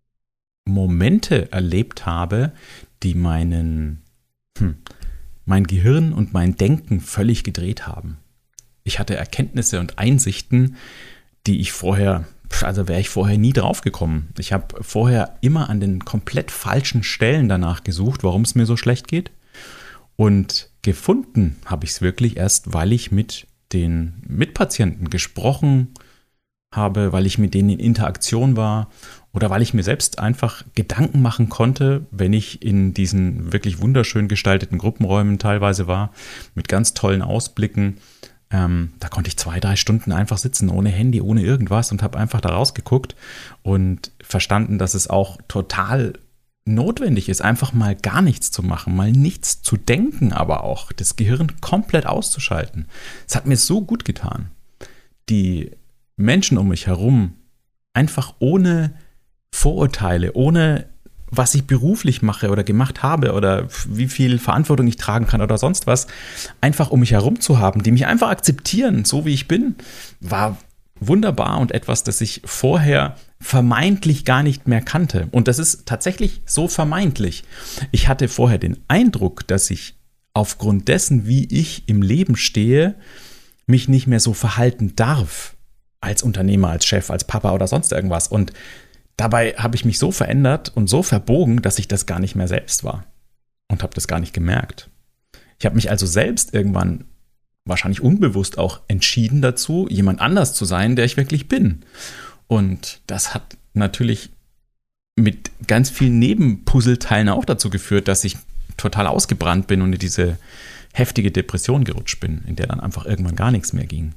Momente erlebt habe, die meinen, hm, mein Gehirn und mein Denken völlig gedreht haben. Ich hatte Erkenntnisse und Einsichten, die ich vorher, also wäre ich vorher nie drauf gekommen. Ich habe vorher immer an den komplett falschen Stellen danach gesucht, warum es mir so schlecht geht. Und gefunden habe ich es wirklich erst, weil ich mit den Mitpatienten gesprochen habe, weil ich mit denen in Interaktion war oder weil ich mir selbst einfach Gedanken machen konnte, wenn ich in diesen wirklich wunderschön gestalteten Gruppenräumen teilweise war, mit ganz tollen Ausblicken. Ähm, da konnte ich zwei, drei Stunden einfach sitzen, ohne Handy, ohne irgendwas und habe einfach da rausgeguckt und verstanden, dass es auch total notwendig ist, einfach mal gar nichts zu machen, mal nichts zu denken, aber auch das Gehirn komplett auszuschalten. Es hat mir so gut getan. Die Menschen um mich herum einfach ohne Vorurteile, ohne was ich beruflich mache oder gemacht habe oder wie viel Verantwortung ich tragen kann oder sonst was, einfach um mich herum zu haben, die mich einfach akzeptieren, so wie ich bin, war wunderbar und etwas, das ich vorher vermeintlich gar nicht mehr kannte. Und das ist tatsächlich so vermeintlich. Ich hatte vorher den Eindruck, dass ich aufgrund dessen, wie ich im Leben stehe, mich nicht mehr so verhalten darf. Als Unternehmer, als Chef, als Papa oder sonst irgendwas. Und dabei habe ich mich so verändert und so verbogen, dass ich das gar nicht mehr selbst war. Und habe das gar nicht gemerkt. Ich habe mich also selbst irgendwann wahrscheinlich unbewusst auch entschieden dazu, jemand anders zu sein, der ich wirklich bin. Und das hat natürlich mit ganz vielen Nebenpuzzleteilen auch dazu geführt, dass ich total ausgebrannt bin und in diese heftige Depression gerutscht bin, in der dann einfach irgendwann gar nichts mehr ging.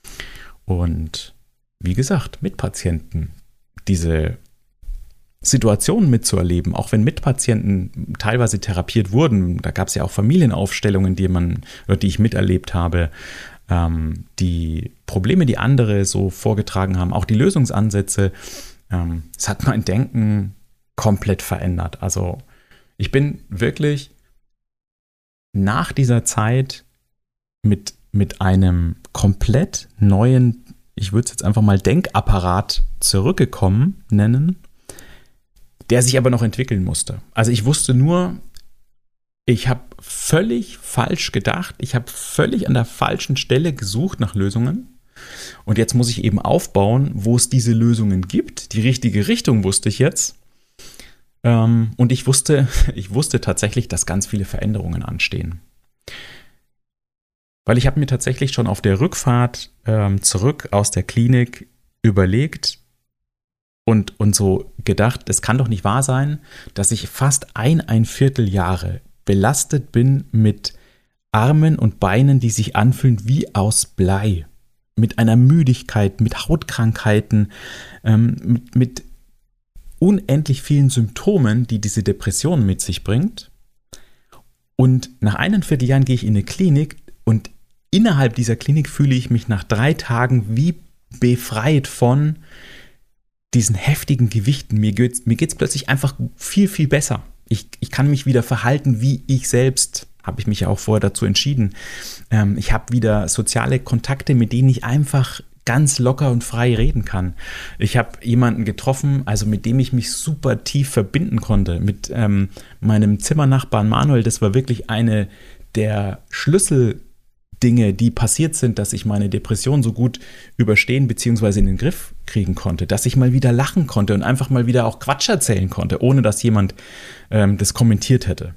Und wie gesagt, Mitpatienten, diese Situationen mitzuerleben, auch wenn Mitpatienten teilweise therapiert wurden, da gab es ja auch Familienaufstellungen, die man, oder die ich miterlebt habe, ähm, die Probleme, die andere so vorgetragen haben, auch die Lösungsansätze, ähm, es hat mein Denken komplett verändert. Also ich bin wirklich nach dieser Zeit mit, mit einem komplett neuen, ich würde es jetzt einfach mal Denkapparat zurückgekommen nennen, der sich aber noch entwickeln musste. Also ich wusste nur, ich habe völlig falsch gedacht, ich habe völlig an der falschen Stelle gesucht nach Lösungen und jetzt muss ich eben aufbauen, wo es diese Lösungen gibt. Die richtige Richtung wusste ich jetzt ähm, und ich wusste, ich wusste tatsächlich, dass ganz viele Veränderungen anstehen. Weil ich habe mir tatsächlich schon auf der Rückfahrt ähm, zurück aus der Klinik überlegt, Und, und so gedacht, es kann doch nicht wahr sein, dass ich fast ein, ein Vierteljahre belastet bin mit Armen und Beinen, die sich anfühlen wie aus Blei. Mit einer Müdigkeit, mit Hautkrankheiten, ähm, mit, mit unendlich vielen Symptomen, die diese Depression mit sich bringt. Und nach einem Vierteljahr gehe ich in eine Klinik und innerhalb dieser Klinik fühle ich mich nach drei Tagen wie befreit von diesen heftigen Gewichten. Mir geht's, mir geht's plötzlich einfach viel, viel besser. Ich, ich kann mich wieder verhalten wie ich selbst. Habe ich mich ja auch vorher dazu entschieden. Ähm, ich habe wieder soziale Kontakte, mit denen ich einfach ganz locker und frei reden kann. Ich habe jemanden getroffen, also mit dem ich mich super tief verbinden konnte. Mit ähm, meinem Zimmernachbarn Manuel. Das war wirklich eine der Schlüssel Dinge, die passiert sind, dass ich meine Depression so gut überstehen bzw. in den Griff kriegen konnte, dass ich mal wieder lachen konnte und einfach mal wieder auch Quatsch erzählen konnte, ohne dass jemand ähm, das kommentiert hätte.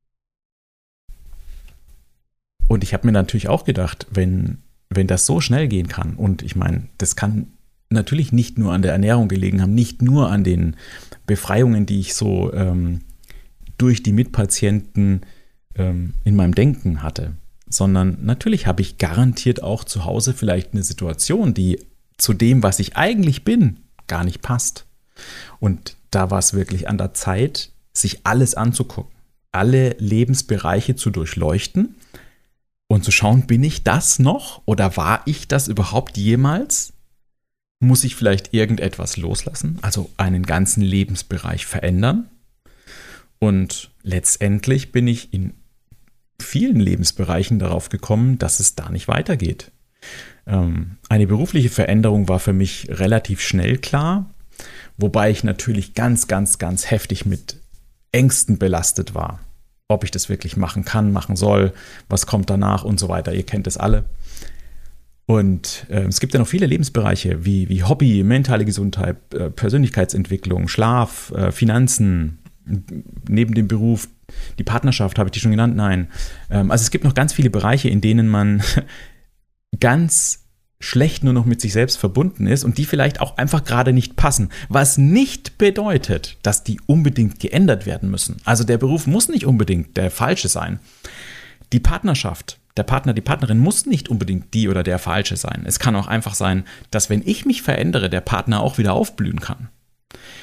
Und ich habe mir natürlich auch gedacht, wenn, wenn das so schnell gehen kann, und ich meine, das kann natürlich nicht nur an der Ernährung gelegen haben, nicht nur an den Befreiungen, die ich so ähm, durch die Mitpatienten ähm, in meinem Denken hatte, sondern natürlich habe ich garantiert auch zu Hause vielleicht eine Situation, die zu dem, was ich eigentlich bin, gar nicht passt. Und da war es wirklich an der Zeit, sich alles anzugucken, alle Lebensbereiche zu durchleuchten und zu schauen, bin ich das noch oder war ich das überhaupt jemals? Muss ich vielleicht irgendetwas loslassen, also einen ganzen Lebensbereich verändern? Und letztendlich bin ich in vielen Lebensbereichen darauf gekommen, dass es da nicht weitergeht. Ähm, eine berufliche Veränderung war für mich relativ schnell klar, wobei ich natürlich ganz, ganz, ganz heftig mit Ängsten belastet war. Ob ich das wirklich machen kann, machen soll, was kommt danach und so weiter. Ihr kennt es alle. Und äh, es gibt ja noch viele Lebensbereiche wie, wie Hobby, mentale Gesundheit, äh, Persönlichkeitsentwicklung, Schlaf, äh, Finanzen, neben dem Beruf. Die Partnerschaft, habe ich die schon genannt? Nein. Also es gibt noch ganz viele Bereiche, in denen man ganz schlecht nur noch mit sich selbst verbunden ist und die vielleicht auch einfach gerade nicht passen. Was nicht bedeutet, dass die unbedingt geändert werden müssen. Also der Beruf muss nicht unbedingt der falsche sein. Die Partnerschaft, der Partner, die Partnerin muss nicht unbedingt die oder der falsche sein. Es kann auch einfach sein, dass wenn ich mich verändere, der Partner auch wieder aufblühen kann.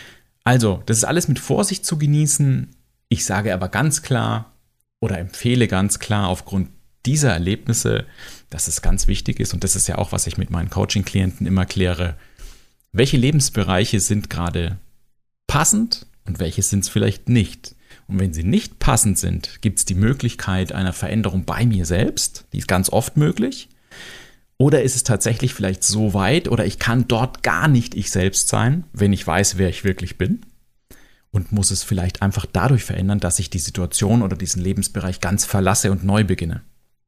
Also, das ist alles mit Vorsicht zu genießen. Ich sage aber ganz klar oder empfehle ganz klar aufgrund dieser Erlebnisse, dass es ganz wichtig ist, und das ist ja auch, was ich mit meinen Coaching-Klienten immer kläre, welche Lebensbereiche sind gerade passend und welche sind es vielleicht nicht. Und wenn sie nicht passend sind, gibt es die Möglichkeit einer Veränderung bei mir selbst, die ist ganz oft möglich. Oder ist es tatsächlich vielleicht so weit oder ich kann dort gar nicht ich selbst sein, wenn ich weiß, wer ich wirklich bin, und muss es vielleicht einfach dadurch verändern, dass ich die Situation oder diesen Lebensbereich ganz verlasse und neu beginne.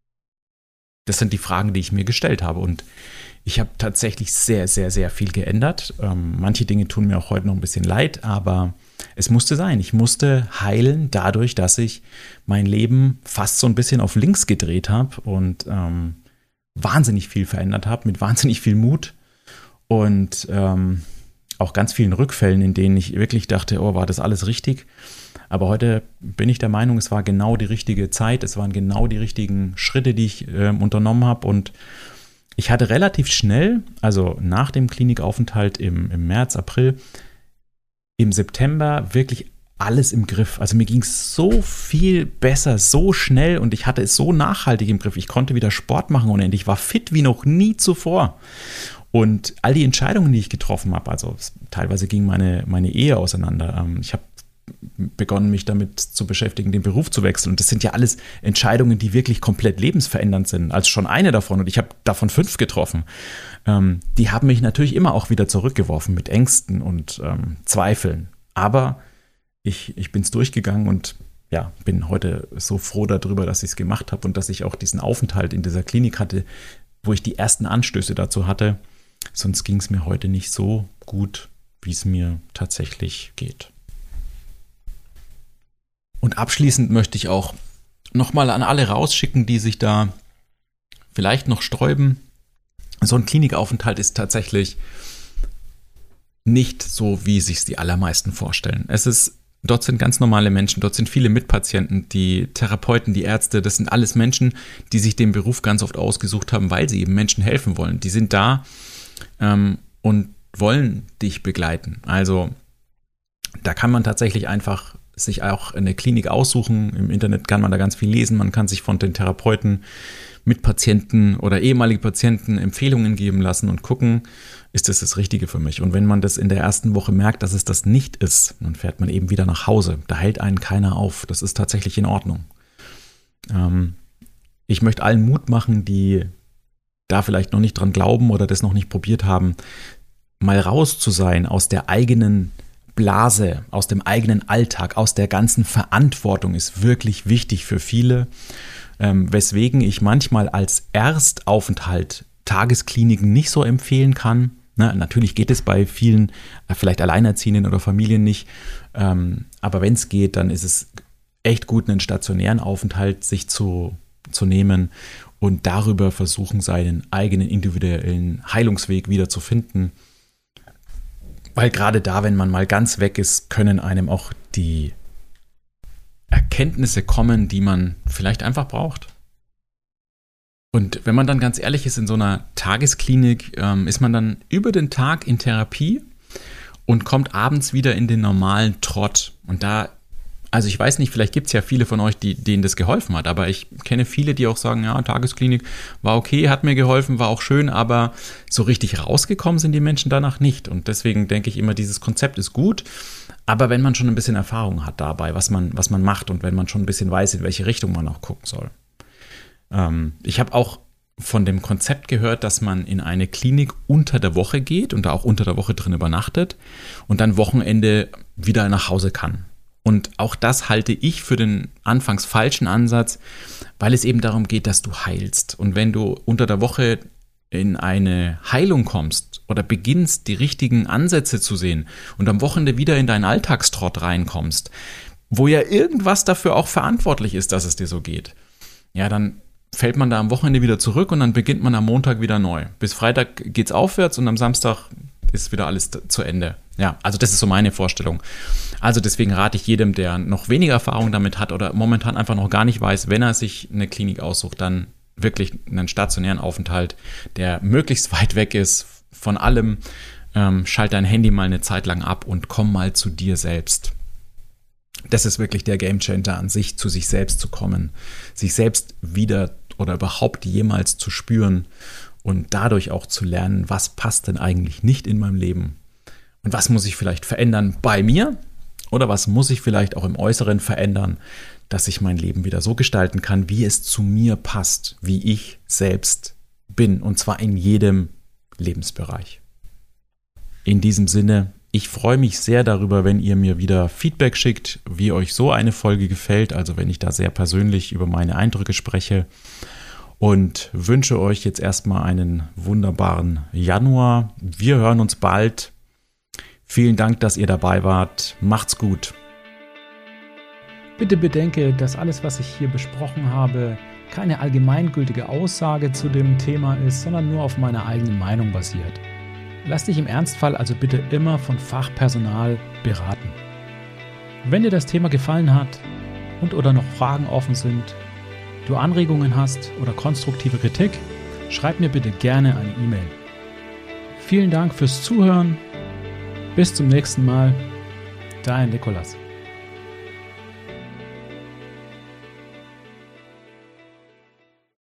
Das sind die Fragen, die ich mir gestellt habe, und ich habe tatsächlich sehr, sehr, sehr viel geändert. Ähm, manche Dinge tun mir auch heute noch ein bisschen leid, aber es musste sein. Ich musste heilen dadurch, dass ich mein Leben fast so ein bisschen auf links gedreht habe und ähm, wahnsinnig viel verändert habe, mit wahnsinnig viel Mut und ähm, auch ganz vielen Rückfällen, in denen ich wirklich dachte, oh, war das alles richtig? Aber heute bin ich der Meinung, es war genau die richtige Zeit, es waren genau die richtigen Schritte, die ich äh, unternommen habe, und ich hatte relativ schnell, also nach dem Klinikaufenthalt im, im März, April, im September wirklich alles im Griff. Also mir ging es so viel besser, so schnell, und ich hatte es so nachhaltig im Griff. Ich konnte wieder Sport machen ohne Ende. Ich war fit wie noch nie zuvor. Und all die Entscheidungen, die ich getroffen habe, also teilweise ging meine, meine Ehe auseinander. Ich habe begonnen, mich damit zu beschäftigen, den Beruf zu wechseln. Und das sind ja alles Entscheidungen, die wirklich komplett lebensverändernd sind. Also schon eine davon, und ich habe davon fünf getroffen. Ähm, die haben mich natürlich immer auch wieder zurückgeworfen mit Ängsten und ähm, Zweifeln. Aber ich, ich bin es durchgegangen und ja, bin heute so froh darüber, dass ich es gemacht habe und dass ich auch diesen Aufenthalt in dieser Klinik hatte, wo ich die ersten Anstöße dazu hatte. Sonst ging es mir heute nicht so gut, wie es mir tatsächlich geht. Und abschließend möchte ich auch nochmal an alle rausschicken, die sich da vielleicht noch sträuben. So ein Klinikaufenthalt ist tatsächlich nicht so, wie sich die allermeisten vorstellen. Es ist, dort sind ganz normale Menschen, dort sind viele Mitpatienten, die Therapeuten, die Ärzte, das sind alles Menschen, die sich den Beruf ganz oft ausgesucht haben, weil sie eben Menschen helfen wollen. Die sind da ähm, und wollen dich begleiten. Also da kann man tatsächlich einfach sich auch eine Klinik aussuchen. Im Internet kann man da ganz viel lesen. Man kann sich von den Therapeuten, Mitpatienten oder ehemalige Patienten Empfehlungen geben lassen und gucken, ist das das Richtige für mich? Und wenn man das in der ersten Woche merkt, dass es das nicht ist, dann fährt man eben wieder nach Hause. Da hält einen keiner auf. Das ist tatsächlich in Ordnung. Ähm, ich möchte allen Mut machen, die da vielleicht noch nicht dran glauben oder das noch nicht probiert haben, mal raus zu sein aus der eigenen Blase, aus dem eigenen Alltag, aus der ganzen Verantwortung ist wirklich wichtig für viele, ähm, weswegen ich manchmal als Erstaufenthalt Tageskliniken nicht so empfehlen kann. Na, natürlich geht es bei vielen, äh, vielleicht Alleinerziehenden oder Familien nicht, ähm, aber wenn es geht, dann ist es echt gut, einen stationären Aufenthalt sich zu, zu nehmen und darüber versuchen, seinen eigenen individuellen Heilungsweg wieder zu finden. Weil gerade da, wenn man mal ganz weg ist, können einem auch die Erkenntnisse kommen, die man vielleicht einfach braucht. Und wenn man dann ganz ehrlich ist, in so einer Tagesklinik ähm, ist man dann über den Tag in Therapie und kommt abends wieder in den normalen Trott. Und da, also ich weiß nicht, vielleicht gibt es ja viele von euch, die, denen das geholfen hat, aber ich kenne viele, die auch sagen, ja, Tagesklinik war okay, hat mir geholfen, war auch schön, aber so richtig rausgekommen sind die Menschen danach nicht. Und deswegen denke ich immer, dieses Konzept ist gut, aber wenn man schon ein bisschen Erfahrung hat dabei, was man, was man macht und wenn man schon ein bisschen weiß, in welche Richtung man auch gucken soll. Ähm, ich habe auch von dem Konzept gehört, dass man in eine Klinik unter der Woche geht und da auch unter der Woche drin übernachtet und dann Wochenende wieder nach Hause kann. Und auch das halte ich für den anfangs falschen Ansatz, weil es eben darum geht, dass du heilst. Und wenn du unter der Woche in eine Heilung kommst oder beginnst, die richtigen Ansätze zu sehen und am Wochenende wieder in deinen Alltagstrott reinkommst, wo ja irgendwas dafür auch verantwortlich ist, dass es dir so geht, ja, dann fällt man da am Wochenende wieder zurück und dann beginnt man am Montag wieder neu. Bis Freitag geht's aufwärts und am Samstag ist wieder alles zu Ende. Ja, also das ist so meine Vorstellung. Also deswegen rate ich jedem, der noch weniger Erfahrung damit hat oder momentan einfach noch gar nicht weiß, wenn er sich eine Klinik aussucht, dann wirklich einen stationären Aufenthalt, der möglichst weit weg ist von allem, ähm, schalt dein Handy mal eine Zeit lang ab und komm mal zu dir selbst. Das ist wirklich der Gamechanger an sich, zu sich selbst zu kommen, sich selbst wieder oder überhaupt jemals zu spüren und dadurch auch zu lernen, was passt denn eigentlich nicht in meinem Leben und was muss ich vielleicht verändern bei mir oder was muss ich vielleicht auch im Äußeren verändern, dass ich mein Leben wieder so gestalten kann, wie es zu mir passt, wie ich selbst bin, und zwar in jedem Lebensbereich. In diesem Sinne, ich freue mich sehr darüber, wenn ihr mir wieder Feedback schickt, wie euch so eine Folge gefällt, also wenn ich da sehr persönlich über meine Eindrücke spreche, und wünsche euch jetzt erstmal einen wunderbaren Januar. Wir hören uns bald. Vielen Dank, dass ihr dabei wart. Macht's gut. Bitte bedenke, dass alles, was ich hier besprochen habe, keine allgemeingültige Aussage zu dem Thema ist, sondern nur auf meiner eigenen Meinung basiert. Lass dich im Ernstfall also bitte immer von Fachpersonal beraten. Wenn dir das Thema gefallen hat und oder noch Fragen offen sind, du Anregungen hast oder konstruktive Kritik, schreib mir bitte gerne eine E-Mail. Vielen Dank fürs Zuhören. Bis zum nächsten Mal. Dein Nikolas.